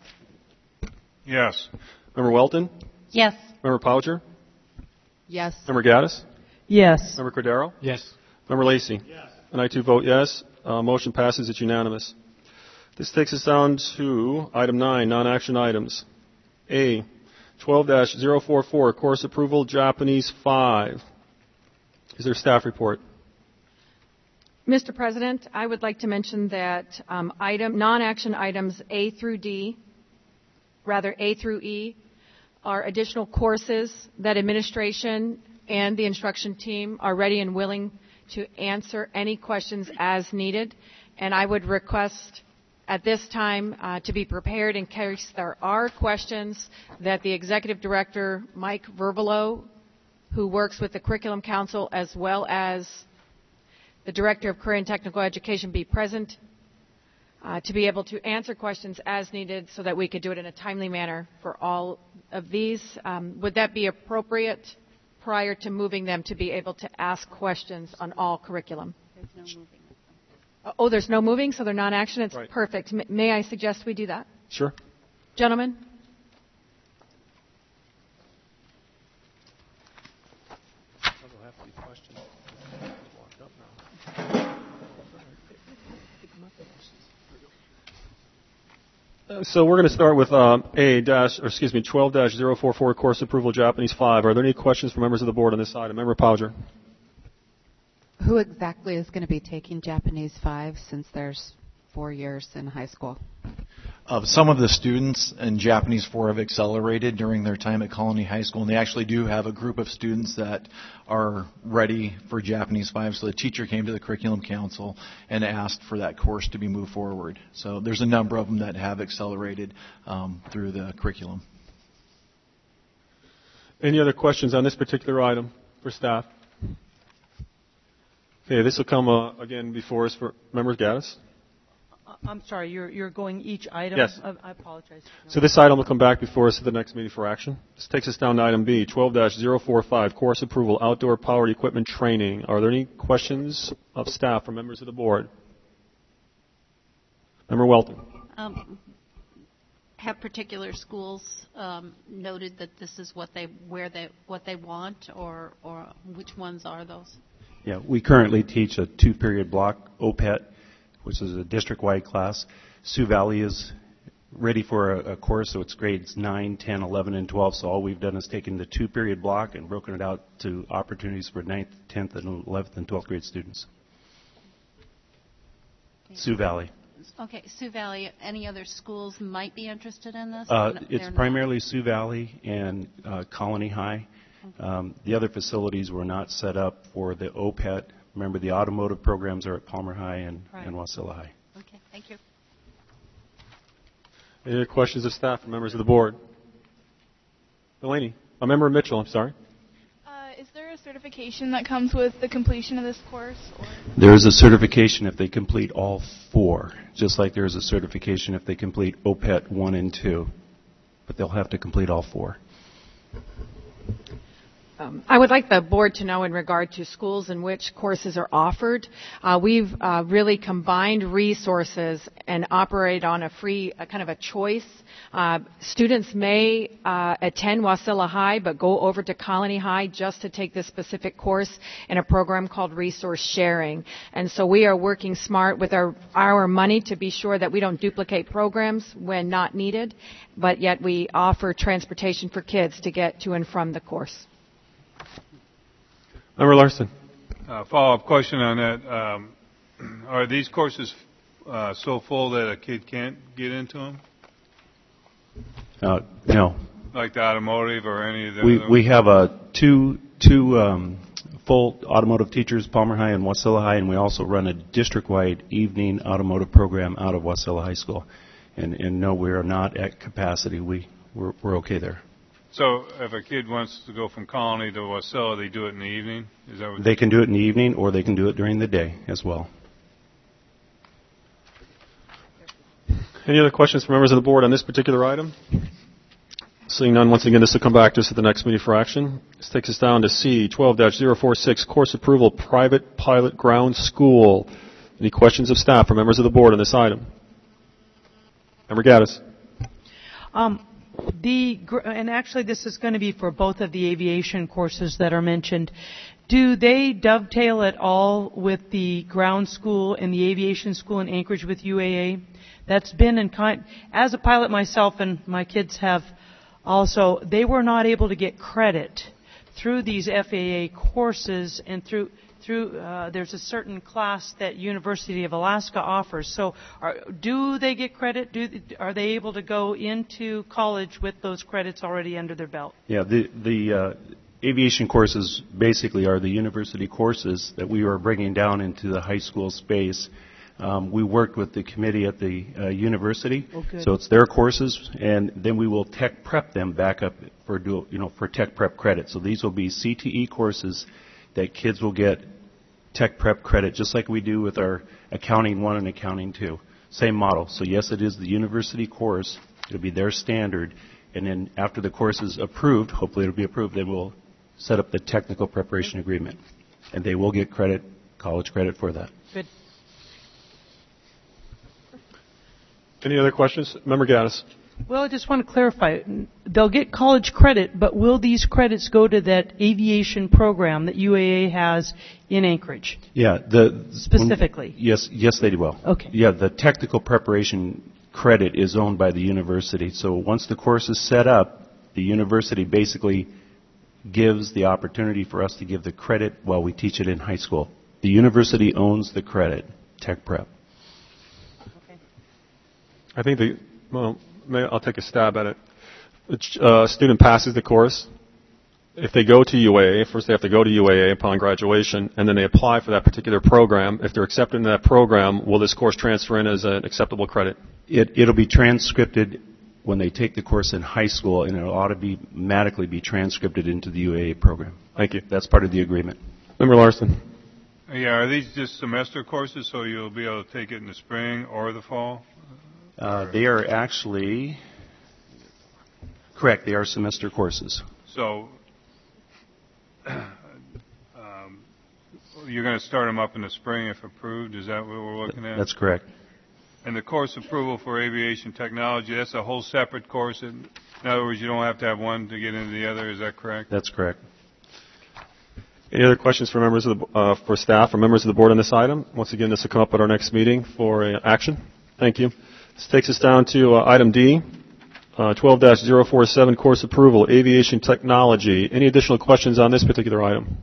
Yes. Member Welton? Yes. Member Pauger? Yes. Member Gaddis? Yes. Member Cordero? Yes. Member Lacey? Yes. And I too vote yes. Uh, motion passes. It's unanimous. This takes us down to item nine, non-action items. A, twelve dash zero four four, course approval, Japanese five. Is there a staff report? Mister President, I would like to mention that um, item, non-action items A through D, rather A through E, are additional courses that administration and the instruction team are ready and willing to answer any questions as needed. And I would request at this time uh, to be prepared in case there are questions that the Executive Director, Mike Verbalo, who works with the Curriculum Council, as well as the Director of Career and Technical Education, be present uh, to be able to answer questions as needed so that we could do it in a timely manner for all of these. Um, would that be appropriate prior to moving them to be able to ask questions on all curriculum? There's no moving. Oh, there's no moving, so they're non-action? It's right. Perfect. M- may I suggest we do that? Sure. Gentlemen? So we're going to start with um, A dash, or excuse me, twelve dash zero four four course approval, Japanese five. Are there any questions from members of the board on this item? Member Pauger. Who exactly is going to be taking Japanese five since there's four years in high school? Uh, some of the students in Japanese four have accelerated during their time at Colony High School, and they actually do have a group of students that are ready for Japanese five. So the teacher came to the Curriculum Council and asked for that course to be moved forward. So there's a number of them that have accelerated um, through the curriculum. Any other questions on this particular item for staff? Okay, this will come uh, again before us for members. Gaddis. I'm sorry, you're, you're going each item? Yes. I, I apologize. So this item will come back before us at the next meeting for action. This takes us down to item B, twelve dash zero four five, course approval, outdoor powered equipment training. Are there any questions of staff from members of the board? Member Welton. Um, have particular schools um, noted that this is what they where they what they want, or or which ones are those? Yeah, we currently teach a two-period block, O P E T, which is a district-wide class. Sioux Valley is ready for a, a course, so it's grades nine, ten, eleven, and twelve. So all we've done is taken the two-period block and broken it out to opportunities for ninth, tenth, and eleventh, and twelfth grade students. Okay. Sioux Valley. Okay, Sioux Valley. Any other schools might be interested in this? Uh, no, it's primarily Sioux Valley and uh, Colony High. Okay. Um, the other facilities were not set up for the O P E T. Remember, the automotive programs are at Palmer High and, right. and Wasilla High. Okay, thank you. Any other questions of staff or members of the board? Delaney. A member Mitchell, I'm sorry. Uh, is there a certification that comes with the completion of this course? Or? There is a certification if they complete all four, just like there is a certification if they complete O P E T one and two. But they'll have to complete all four. Um, I would like the board to know in regard to schools in which courses are offered. Uh, we've uh, really combined resources and operate on a free, a kind of a choice. Uh, students may uh, attend Wasilla High, but go over to Colony High just to take this specific course in a program called Resource Sharing. And so we are working smart with our, our money to be sure that we don't duplicate programs when not needed, but yet we offer transportation for kids to get to and from the course. Member Larson. Uh, follow-up question on that. Um, are these courses uh, so full that a kid can't get into them? Uh, no. Like the automotive or any of the We other we have uh, two two um, full automotive teachers, Palmer High and Wasilla High, and we also run a district-wide evening automotive program out of Wasilla High School. And, and no, we are not at capacity. We we're, we're okay there. So if a kid wants to go from Colony to Wasilla, they do it in the evening? Is that what They can do it in the evening, or they can do it during the day as well. Any other questions from members of the board on this particular item? Seeing none, once again, this will come back to us at the next meeting for action. This takes us down to C, twelve dash zero four six, Course Approval, Private Pilot Ground School. Any questions of staff or members of the board on this item? Member Gaddis. Um, The, and actually this is going to be for both of the aviation courses that are mentioned. Do they dovetail at all with the ground school and the aviation school in Anchorage with U A A? That's been in kind, as a pilot myself and my kids have also, they were not able to get credit through these F A A courses and through Through, uh, there's a certain class that University of Alaska offers. So, are, do they get credit? Do are they able to go into college with those credits already under their belt? Yeah, the the uh, aviation courses basically are the university courses that we are bringing down into the high school space. Um, we worked with the committee at the uh, university, oh, so it's their courses, and then we will tech prep them back up for dual, you know, for tech prep credit. So these will be C T E courses that kids will get tech prep credit, just like we do with our accounting one and accounting two. Same model. So yes, it is the university course. It'll be their standard. And then after the course is approved, hopefully it'll be approved, then we'll set up the technical preparation agreement. And they will get credit, college credit for that. Good. Any other questions? Member Gaddis. Well, I just want to clarify. They'll get college credit, but will these credits go to that aviation program that U A A has in Anchorage? Yeah, the specifically. When, yes, yes, they will. Okay. Yeah, the technical preparation credit is owned by the university. So once the course is set up, the university basically gives the opportunity for us to give the credit while we teach it in high school. The university owns the credit, tech prep. Okay. I think the well. I'll take a stab at it. A uh, student passes the course. If they go to U A A, first they have to go to U A A upon graduation, and then they apply for that particular program. If they're accepted in that program, will this course transfer in as an acceptable credit? It, it'll be transcripted when they take the course in high school, and it'll automatically be transcripted into the U A A program. Thank you. That's part of the agreement. Member Larson. Yeah, are these just semester courses, so you'll be able to take it in the spring or the fall? Uh, they are actually, correct, they are semester courses. So um, you're going to start them up in the spring if approved? Is that what we're looking at? That's correct. And the course approval for aviation technology, that's a whole separate course. In other words, you don't have to have one to get into the other. Is that correct? That's correct. Any other questions for members of the, uh, for staff or members of the board on this item? Once again, this will come up at our next meeting for uh, action. Thank you. This takes us down to uh, item D, uh, twelve dash zero four seven, course approval, aviation technology. Any additional questions on this particular item?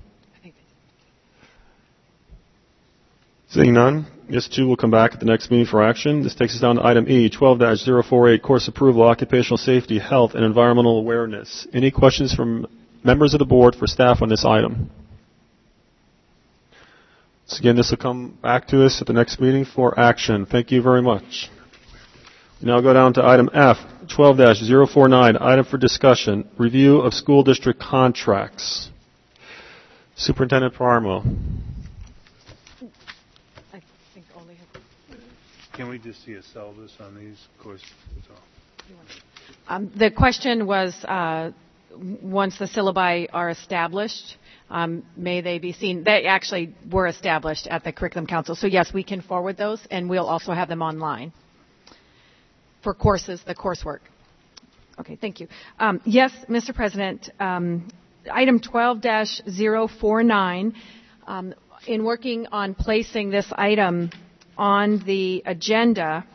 Seeing none, this too will come back at the next meeting for action. This takes us down to item E, twelve dash zero four eight, course approval, occupational safety, health, and environmental awareness. Any questions from members of the board for staff on this item? So again, this will come back to us at the next meeting for action. Thank you very much. We now go down to item F, twelve dash zero four nine, item for discussion, review of school district contracts. Superintendent Paramo. Can we just see a syllabus on these? Of course, that's all. Um, the question was, uh, once the syllabi are established, um, may they be seen? They actually were established at the Curriculum Council. So, yes, we can forward those, and we'll also have them online for courses, the coursework. Okay, thank you. Um, yes, Mister President, um, item twelve dash zero four nine, um, in working on placing this item on the agenda,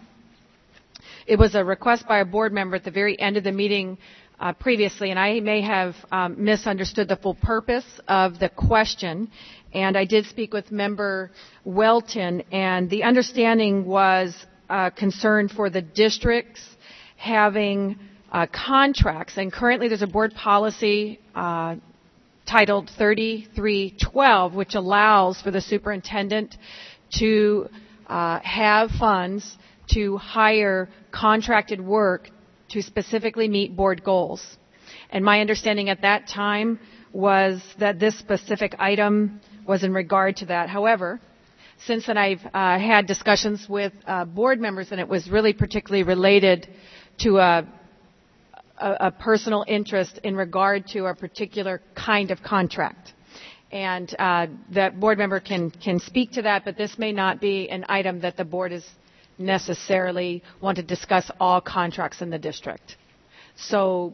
it was a request by a board member at the very end of the meeting uh, previously, and I may have um, misunderstood the full purpose of the question. And I did speak with Member Welton, and the understanding was uh, concern for the districts having uh, contracts. And currently there's a board policy uh, titled thirty-three twelve, which allows for the superintendent to Uh, have funds to hire contracted work to specifically meet board goals. And my understanding at that time was that this specific item was in regard to that. However, since then I've uh, had discussions with uh, board members, and it was really particularly related to a, a, a personal interest in regard to a particular kind of contract. And uh, that board member can, can speak to that, but this may not be an item that the board is necessarily want to discuss all contracts in the district. So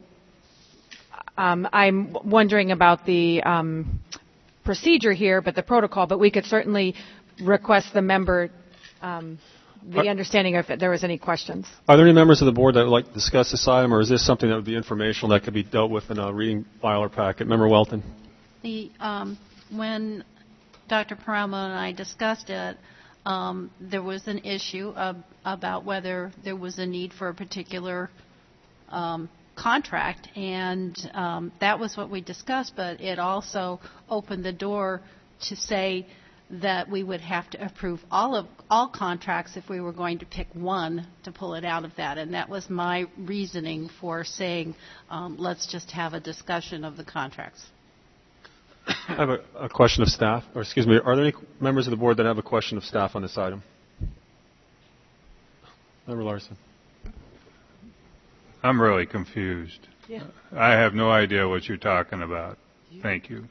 um, I'm wondering about the um, procedure here, but the protocol, but we could certainly request the member um, the are, understanding if there was any questions. Are there any members of the board that would like to discuss this item, or is this something that would be informational that could be dealt with in a reading file or packet? Member Welton. The, um, when Doctor Paramo and I discussed it, um, there was an issue of, about whether there was a need for a particular um, contract, and um, that was what we discussed, but it also opened the door to say that we would have to approve all of all contracts if we were going to pick one to pull it out of that, and that was my reasoning for saying um, let's just have a discussion of the contracts. I have a, a question of staff, or excuse me, are there any members of the board that have a question of staff on this item? Member Larson. I'm really confused. Yeah. I have no idea what you're talking about. Thank you.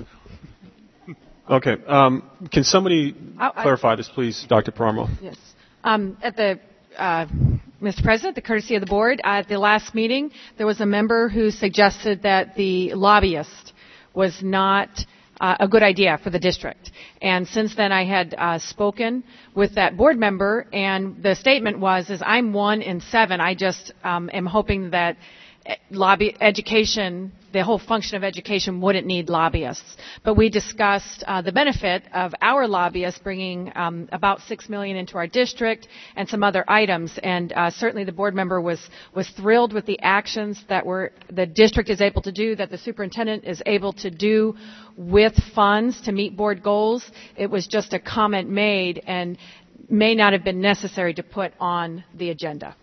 Okay. Um, can somebody I, clarify this, please, Doctor Paramo? Yes. Um, at the uh, Mister President, the courtesy of the board, at the last meeting, there was a member who suggested that the lobbyist was not uh, a good idea for the district. And since then, I had uh, spoken with that board member, and the statement was, is I'm one in seven. I just um, am hoping that lobby education, the whole function of education wouldn't need lobbyists. But we discussed uh, the benefit of our lobbyists bringing um, about six million dollars into our district and some other items. And uh, certainly the board member was was thrilled with the actions that were the district is able to do, that the superintendent is able to do with funds to meet board goals. It was just a comment made and may not have been necessary to put on the agenda.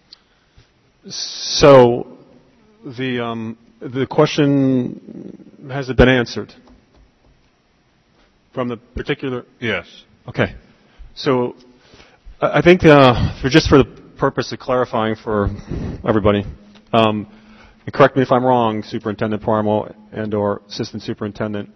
So the um, the question, has it been answered from the particular? Yes. Okay. So I think uh, for just for the purpose of clarifying for everybody, um, and correct me if I'm wrong, Superintendent Paramo and or Assistant Superintendent.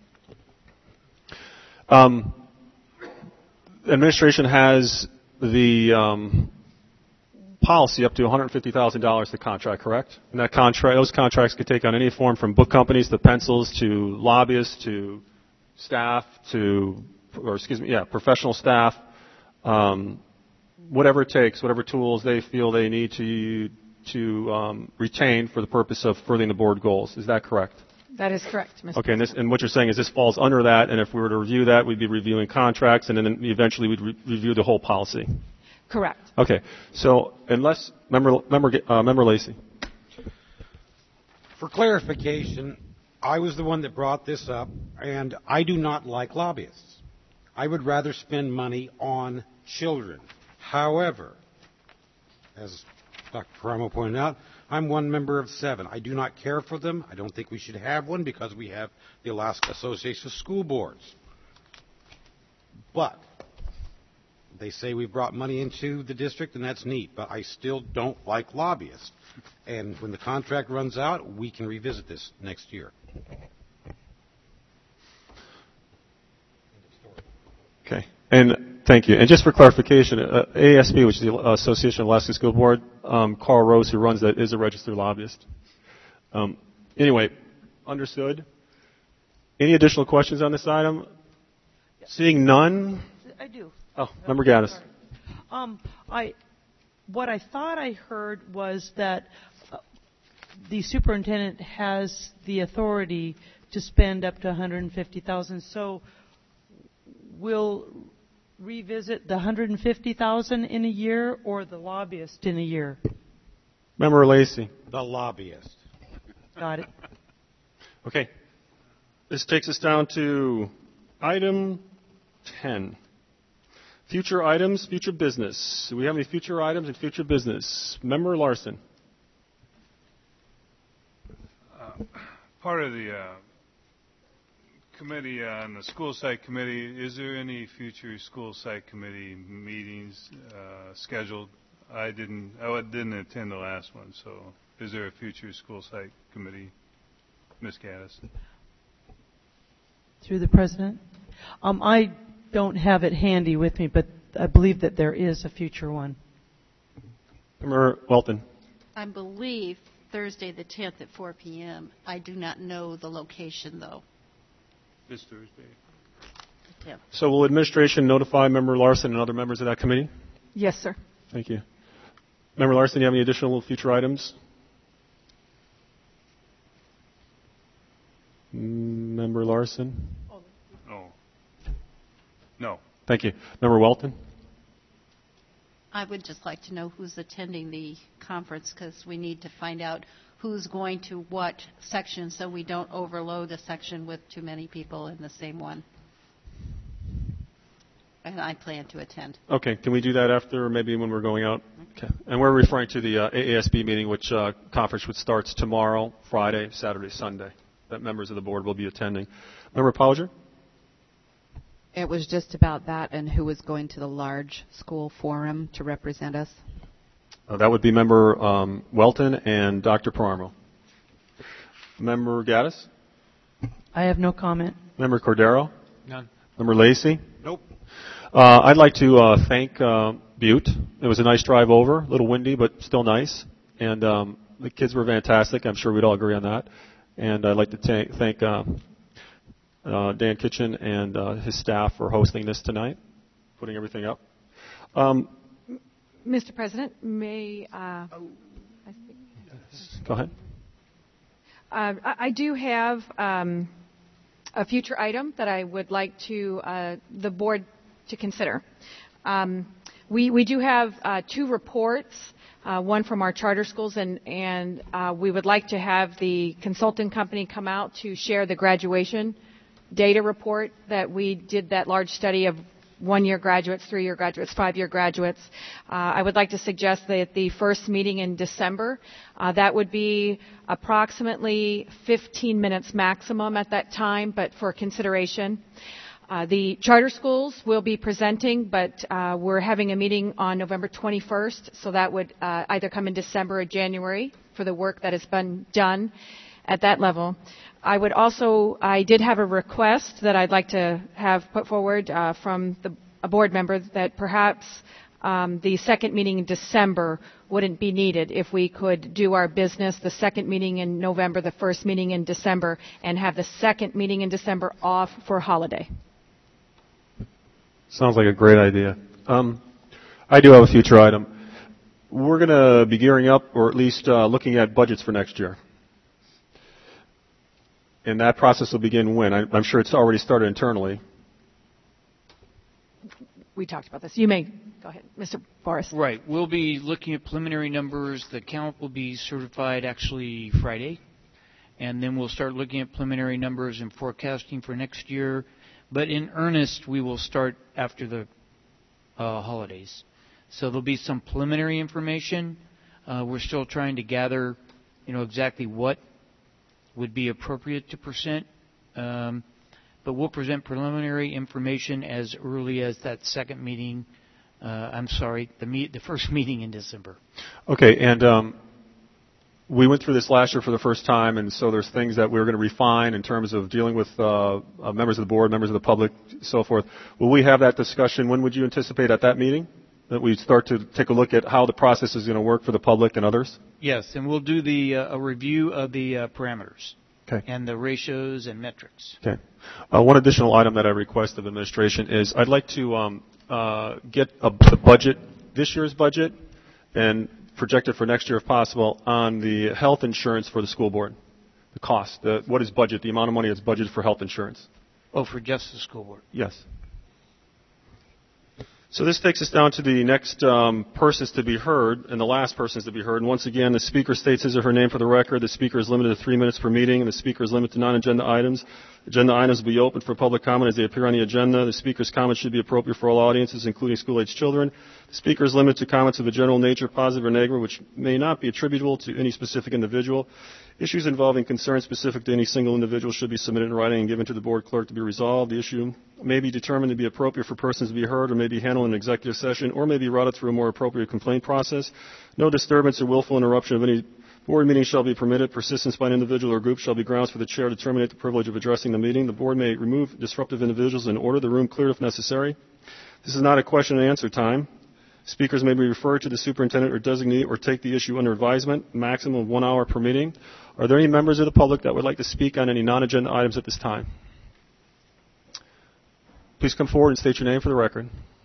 Um, administration has the um, policy up to one hundred fifty thousand dollars to contract, correct? And that contract, those contracts could take on any form from book companies to pencils to lobbyists to staff to, or excuse me, yeah, professional staff, um, whatever it takes, whatever tools they feel they need to to um, retain for the purpose of furthering the board goals. Is that correct? That is correct, Mister Okay, and, this, and what you're saying is this falls under that, and if we were to review that, we'd be reviewing contracts, and then eventually we'd re- review the whole policy. Correct. Okay, so unless, member, member, uh, member Lacey. For clarification, I was the one that brought this up, and I do not like lobbyists. I would rather spend money on children. However, as Doctor Paramo pointed out, I'm one member of seven. I do not care for them. I don't think we should have one because we have the Alaska Association of School Boards. But they say we brought money into the district, and that's neat, but I still don't like lobbyists. And when the contract runs out, we can revisit this next year. Okay, and thank you. And just for clarification, uh, A A S B, which is the Association of Alaska School Board, um, Carl Rose, who runs that, is a registered lobbyist. Um, anyway, understood. Any additional questions on this item? Seeing none. I do. Oh, Member Gaddis. Um, I, what I thought I heard was that uh, the superintendent has the authority to spend up to one hundred fifty thousand dollars. So we'll revisit the one hundred fifty thousand dollars in a year or the lobbyist in a year? Member Lacey. The lobbyist. Got it. Okay. This takes us down to item ten. Future items, future business. Do we have any future items and future business? Member Larson. Uh, part of the uh, committee on the school site committee, is there any future school site committee meetings uh, scheduled? I didn't. I didn't attend the last one, so is there a future school site committee, Miz Gaddis? Through the president. Um, I don't have it handy with me, but I believe that there is a future one. Member Welton. I believe Thursday the tenth at four p.m. I do not know the location, though. This Thursday. The tenth. So will administration notify Member Larson and other members of that committee? Yes, sir. Thank you. Member Larson, do you have any additional future items? Member Larson? Oh. No. Thank you. Member Welton? I would just like to know who's attending the conference because we need to find out who's going to what section so we don't overload a section with too many people in the same one. And I plan to attend. Okay. Can we do that after, maybe when we're going out? Okay. And we're referring to the uh, A A S B meeting, which uh, conference which starts tomorrow, Friday, Saturday, Sunday, that members of the board will be attending. Member Pauger? It was just about that and who was going to the large school forum to represent us. Uh, that would be Member um, Welton and Doctor Paramo. Member Gaddis? I have no comment. Member Cordero? None. Member Lacey? Nope. Uh, I'd like to uh, thank uh, Butte. It was a nice drive over, a little windy, but still nice. And um, the kids were fantastic. I'm sure we'd all agree on that. And I'd like to ta- thank uh, uh, Dan Kitchen and uh, his staff for hosting this tonight, putting everything up. Um, Mister President, may uh, I speak? Go ahead. Uh, I, I do have um, a future item that I would like to uh, the board to consider. Um, we we do have uh, two reports. Uh, one from our charter schools, and, and uh, we would like to have the consulting company come out to share the graduation data report that we did that large study of one-year graduates, three-year graduates, five-year graduates. Uh, I would like to suggest that at the first meeting in December, uh, that would be approximately fifteen minutes maximum at that time, but for consideration. Uh, the charter schools will be presenting, but uh, we're having a meeting on November twenty-first, so that would uh, either come in December or January for the work that has been done at that level. I would also, I did have a request that I'd like to have put forward uh, from the, a board member that perhaps um, the second meeting in December wouldn't be needed if we could do our business the second meeting in November, the first meeting in December, and have the second meeting in December off for holiday. Sounds like a great idea. Um, I do have a future item. We're going to be gearing up, or at least uh, looking at budgets for next year. And that process will begin when? I, I'm sure it's already started internally. We talked about this. You may go ahead, Mister Boris. Right. We'll be looking at preliminary numbers. The count will be certified actually Friday. And then we'll start looking at preliminary numbers and forecasting for next year. But in earnest, we will start after the uh, holidays. So there'll be some preliminary information. Uh, we're still trying to gather, you know, exactly what would be appropriate to present. Um, but we'll present preliminary information as early as that second meeting. Uh, I'm sorry, the meet, the first meeting in December. Okay, and um, we went through this last year for the first time, and so there's things that we're going to refine in terms of dealing with uh, uh, members of the board, members of the public, so forth. Will we have that discussion? When would you anticipate at that meeting that we start to take a look at how the process is going to work for the public and others? Yes, and we'll do the uh, a review of the uh, parameters. Okay. And the ratios and metrics. Okay. Uh, one additional item that I request of administration is I'd like to um, uh, get a, the budget, this year's budget, and project it for next year if possible, on the health insurance for the school board. The cost. The, what is budget? The amount of money that's budgeted for health insurance. Oh, for just the school board? Yes. So this takes us down to the next um, persons to be heard, and the last persons to be heard. And once again, the speaker states his or her name for the record. The speaker is limited to three minutes per meeting, and the speaker is limited to non-agenda items. Agenda items will be open for public comment as they appear on the agenda. The speaker's comments should be appropriate for all audiences, including school-aged children. The speaker is limited to comments of a general nature, positive or negative, which may not be attributable to any specific individual. Issues involving concerns specific to any single individual should be submitted in writing and given to the board clerk to be resolved. The issue may be determined to be appropriate for persons to be heard, or may be handled in an executive session, or may be routed through a more appropriate complaint process. No disturbance or willful interruption of any board meeting shall be permitted. Persistence by an individual or group shall be grounds for the chair to terminate the privilege of addressing the meeting. The board may remove disruptive individuals and order the room cleared if necessary. This is not a question and answer time. Speakers may be referred to the superintendent or designee or take the issue under advisement, maximum of one hour per meeting. Are there any members of the public that would like to speak on any non-agenda items at this time? Please come forward and state your name for the record.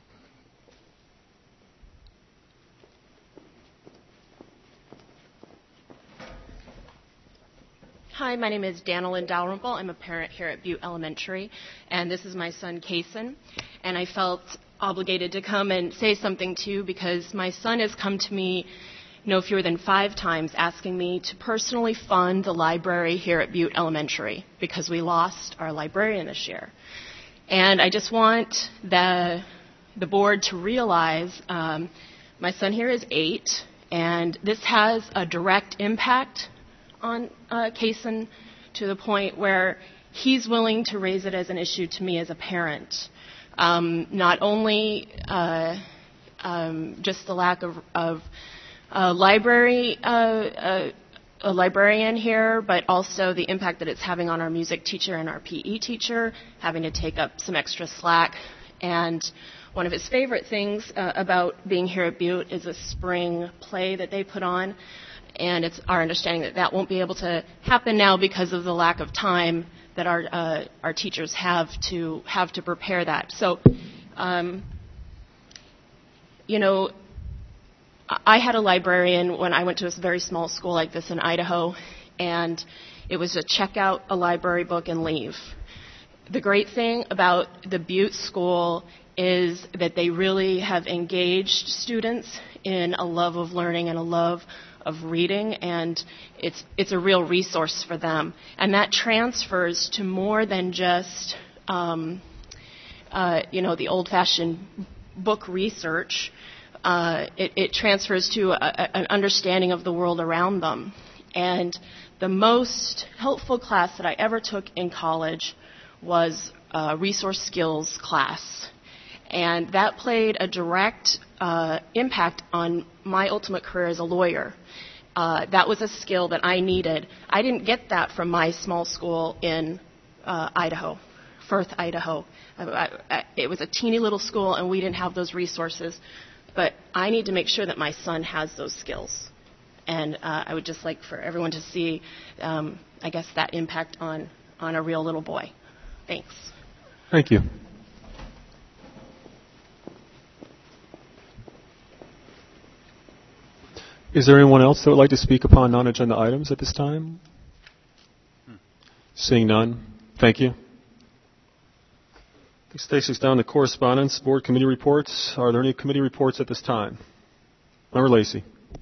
Hi, my name is Danilyn Dalrymple. I'm a parent here at Butte Elementary, and this is my son, Kason. And I felt obligated to come and say something to you because my son has come to me no fewer than five times asking me to personally fund the library here at Butte Elementary because we lost our librarian this year. And I just want the, the board to realize um, my son here is eight, and this has a direct impact on uh, Kason to the point where he's willing to raise it as an issue to me as a parent. Um, not only uh, um, just the lack of, of uh, library, uh, uh, a librarian here, but also the impact that it's having on our music teacher and our P E teacher, having to take up some extra slack. And one of his favorite things uh, about being here at Butte is a spring play that they put on. And it's our understanding that that won't be able to happen now because of the lack of time that our uh, our teachers have to have to prepare that. So, um, you know, I had a librarian when I went to a very small school like this in Idaho, and it was a check out a library book and leave. The great thing about the Butte School is that they really have engaged students in a love of learning and a love of reading, and it's it's a real resource for them. And that transfers to more than just, um, uh, you know, the old-fashioned book research. Uh, it, it transfers to a, a, an understanding of the world around them. And the most helpful class that I ever took in college was a resource skills class. And that played a direct uh, impact on my ultimate career as a lawyer. Uh, that was a skill that I needed. I didn't get that from my small school in uh, Idaho, Firth, Idaho. I, I, it was a teeny little school, and we didn't have those resources. But I need to make sure that my son has those skills. And uh, I would just like for everyone to see, um, I guess, that impact on, on a real little boy. Thanks. Thank you. Is there anyone else that would like to speak upon non-agenda items at this time? Seeing none, thank you. This takes us down to correspondence, board committee reports. Are there any committee reports at this time? Member Lacey.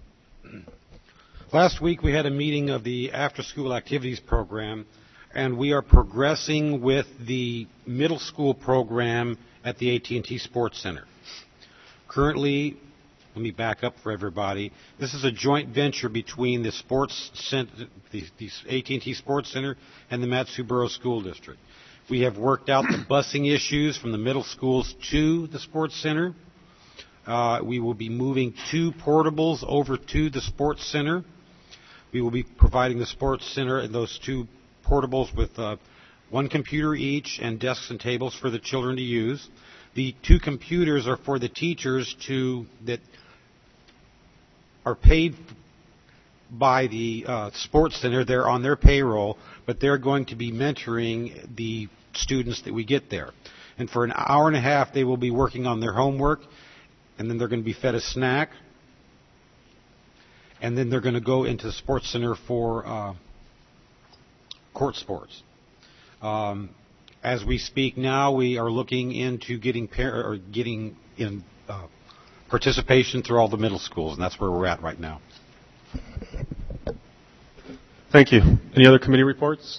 Last week we had a meeting of the after-school activities program, and we are progressing with the middle school program at the A T and T Sports Center. Currently, let me back up for everybody. This is a joint venture between the sports center, the, the A T and T Sports Center and the Mat-Su-Borough School District. We have worked out the busing issues from the middle schools to the sports center. Uh, we will be moving two portables over to the sports center. We will be providing the sports center and those two portables with uh, one computer each and desks and tables for the children to use. The two computers are for the teachers to that are paid by the uh, sports center. They're on their payroll, but they're going to be mentoring the students that we get there. And for an hour and a half, they will be working on their homework, and then they're going to be fed a snack, and then they're going to go into the sports center for uh, court sports. Um, as we speak now, we are looking into getting par- or getting in uh, participation through all the middle schools, and that's where we're at right now. Thank you. Any other committee reports?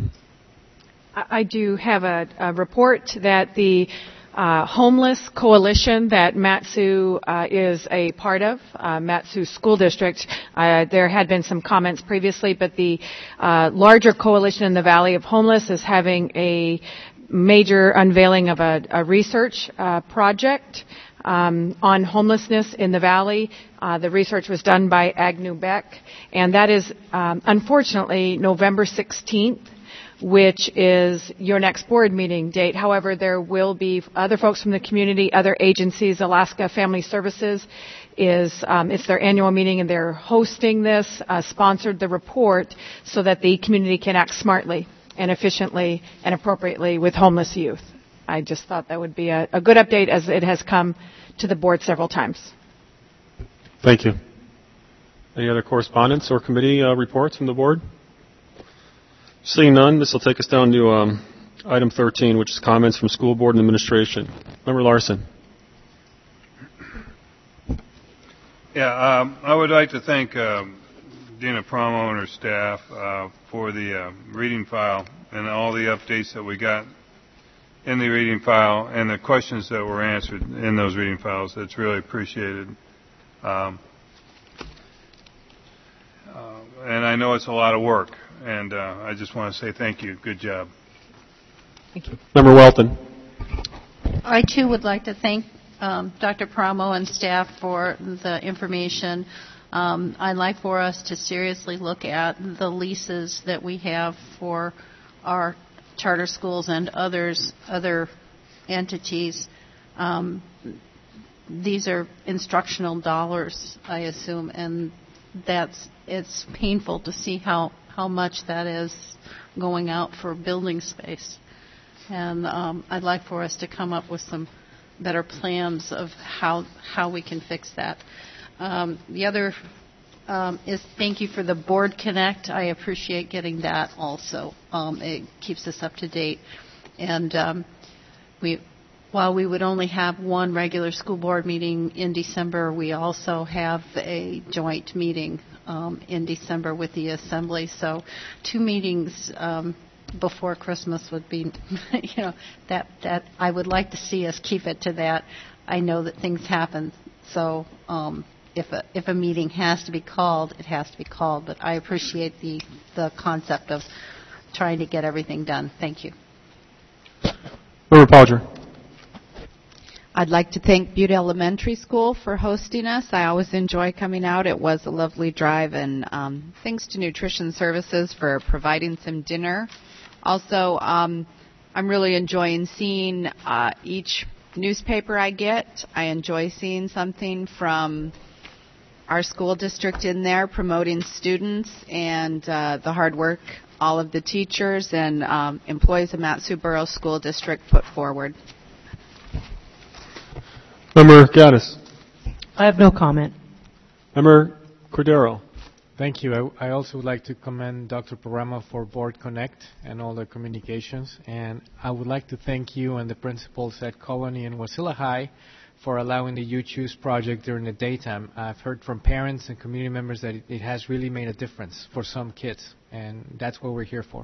I do have a, a report that the uh, homeless coalition that Mat-Su uh, is a part of, uh, Mat-Su School District, uh, there had been some comments previously, but the uh, larger coalition in the Valley of Homeless is having a major unveiling of a, a research uh, project Um, on homelessness in the valley. Uh, the research was done by Agnew Beck, and that is um, unfortunately November sixteenth, which is your next board meeting date. However, there will be other folks from the community, other agencies. Alaska Family Services is um, it's their annual meeting, and they're hosting this, uh, sponsored the report so that the community can act smartly and efficiently and appropriately with homeless youth. I just thought that would be a, a good update, as it has come to the board several times. Thank you. Any other correspondence or committee uh, reports from the board? Seeing none, this will take us down to um, item thirteen, which is comments from school board and administration. Member Larson. Yeah, um, I would like to thank um, Dina Promo and her staff uh, for the uh, reading file and all the updates that we got in the reading file and the questions that were answered in those reading files. That's really appreciated. Um, uh, and I know it's a lot of work, and uh, I just want to say thank you. Good job. Thank you. Member Welton. I, too, would like to thank um, Doctor Promo and staff for the information. Um, I'd like for us to seriously look at the leases that we have for our charter schools and others, other entities. Um, these are instructional dollars, I assume, and that's it's painful to see how, how much that is going out for building space. And um, I'd like for us to come up with some better plans of how how we can fix that. Um, the other Um, is thank you for the Board Connect. I appreciate getting that also. Um, it keeps us up to date. And um, we, while we would only have one regular school board meeting in December, we also have a joint meeting um, in December with the Assembly. So two meetings um, before Christmas would be, you know, that, that I would like to see us keep it to that. I know that things happen. So um If a, if a meeting has to be called, it has to be called. But I appreciate the, the concept of trying to get everything done. Thank you. Member Podger. I'd like to thank Butte Elementary School for hosting us. I always enjoy coming out. It was a lovely drive, and um, thanks to Nutrition Services for providing some dinner. Also, um, I'm really enjoying seeing uh, each newspaper I get. I enjoy seeing something from our school district in there promoting students and uh, the hard work all of the teachers and um, employees of Mat-Su-Borough School District put forward. Member Gaddis. I have no comment. Member Cordero. Thank you. I, I also would like to commend Doctor Paramo for Board Connect and all the communications. And I would like to thank you and the principals at Colony and Wasilla High for allowing the You Choose project during the daytime. I've heard from parents and community members that it, it has really made a difference for some kids, and that's what we're here for.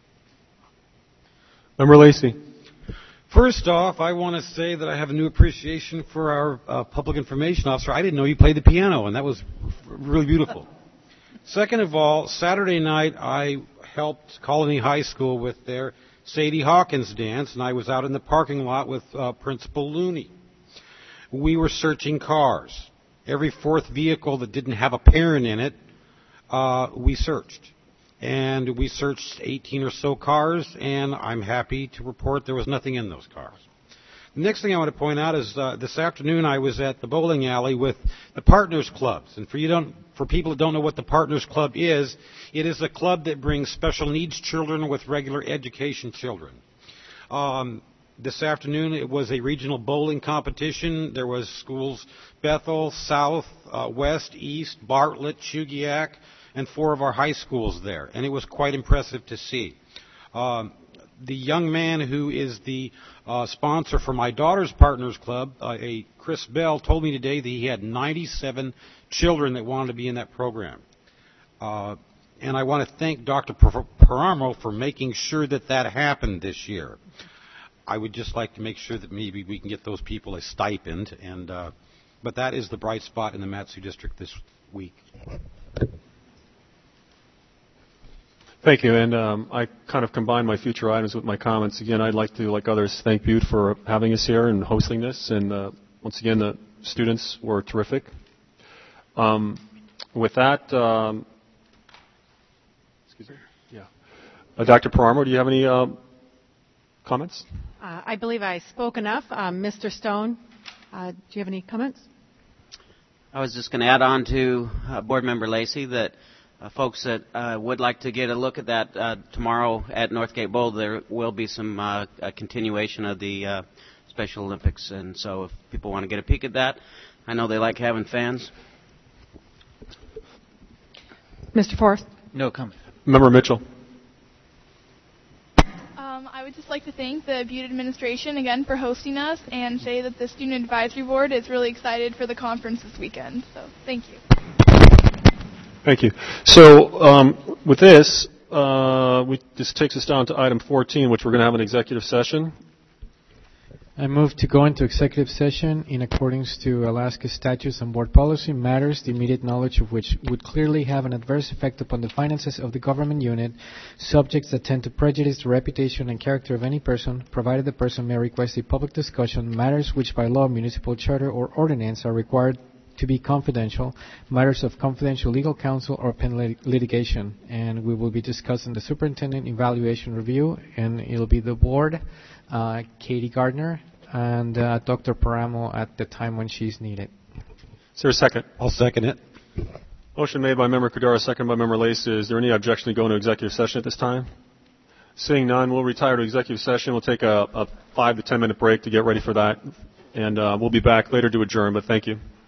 Member Lacey. First off, I want to say that I have a new appreciation for our uh, public information officer. I didn't know you played the piano, and that was really beautiful. Second of all, Saturday night I helped Colony High School with their Sadie Hawkins dance, and I was out in the parking lot with uh, Principal Looney. We were searching cars. Every fourth vehicle that didn't have a parent in it, uh, we searched. And we searched eighteen or so cars, and I'm happy to report there was nothing in those cars. The next thing I want to point out is uh, this afternoon I was at the bowling alley with the Partners Clubs. And for you don't, for people that don't know what the Partners Club is, it is a club that brings special needs children with regular education children. Um, this afternoon it was a regional bowling competition. There was schools Bethel, South, uh, West, East, Bartlett, Chugiak, and four of our high schools there. And it was quite impressive to see. Um, the young man who is the uh, sponsor for my daughter's Partners Club, uh, a Chris Bell, told me today that he had ninety-seven children that wanted to be in that program. Uh, and I want to thank Doctor Paramo for making sure that that happened this year. I would just like to make sure that maybe we can get those people a stipend. And uh, but that is the bright spot in the Mat-Su district this week. Thank you, and um, I kind of combine my future items with my comments. Again, I'd like to, like others, thank Butte for having us here and hosting this, and uh, once again, the students were terrific. Um, with that, um, excuse me, yeah, uh, Doctor Paramo, do you have any uh, comments? Uh, I believe I spoke enough. Um, Mister Stone, uh, do you have any comments? I was just going to add on to uh, Board Member Lacey that Uh, folks that uh, would like to get a look at that uh, tomorrow at Northgate Bowl, there will be some uh, a continuation of the uh, Special Olympics, and so if people want to get a peek at that, I know they like having fans. Mister Forrest? No comment. Member Mitchell. Um, I would just like to thank the Butte administration again for hosting us and say that the Student Advisory Board is really excited for the conference this weekend. So thank you. Thank you. So um, with this, uh, we, this takes us down to item fourteen, which we're going to have an executive session. I move to go into executive session in accordance to Alaska statutes and board policy matters, the immediate knowledge of which would clearly have an adverse effect upon the finances of the government unit, subjects that tend to prejudice the reputation and character of any person, provided the person may request a public discussion, matters which by law, municipal charter, or ordinance are required to be confidential, matters of confidential legal counsel or pen lit- litigation. And we will be discussing the superintendent evaluation review, and it'll be the board, uh, Katie Gardner, and uh, Doctor Paramo at the time when she's needed. Is there a second? I'll second it. Motion made by Member Cordero, second by Member Lacey. Is there any objection to going to executive session at this time? Seeing none, we'll retire to executive session. We'll take a, a five to ten minute break to get ready for that, and uh, we'll be back later to adjourn, but thank you.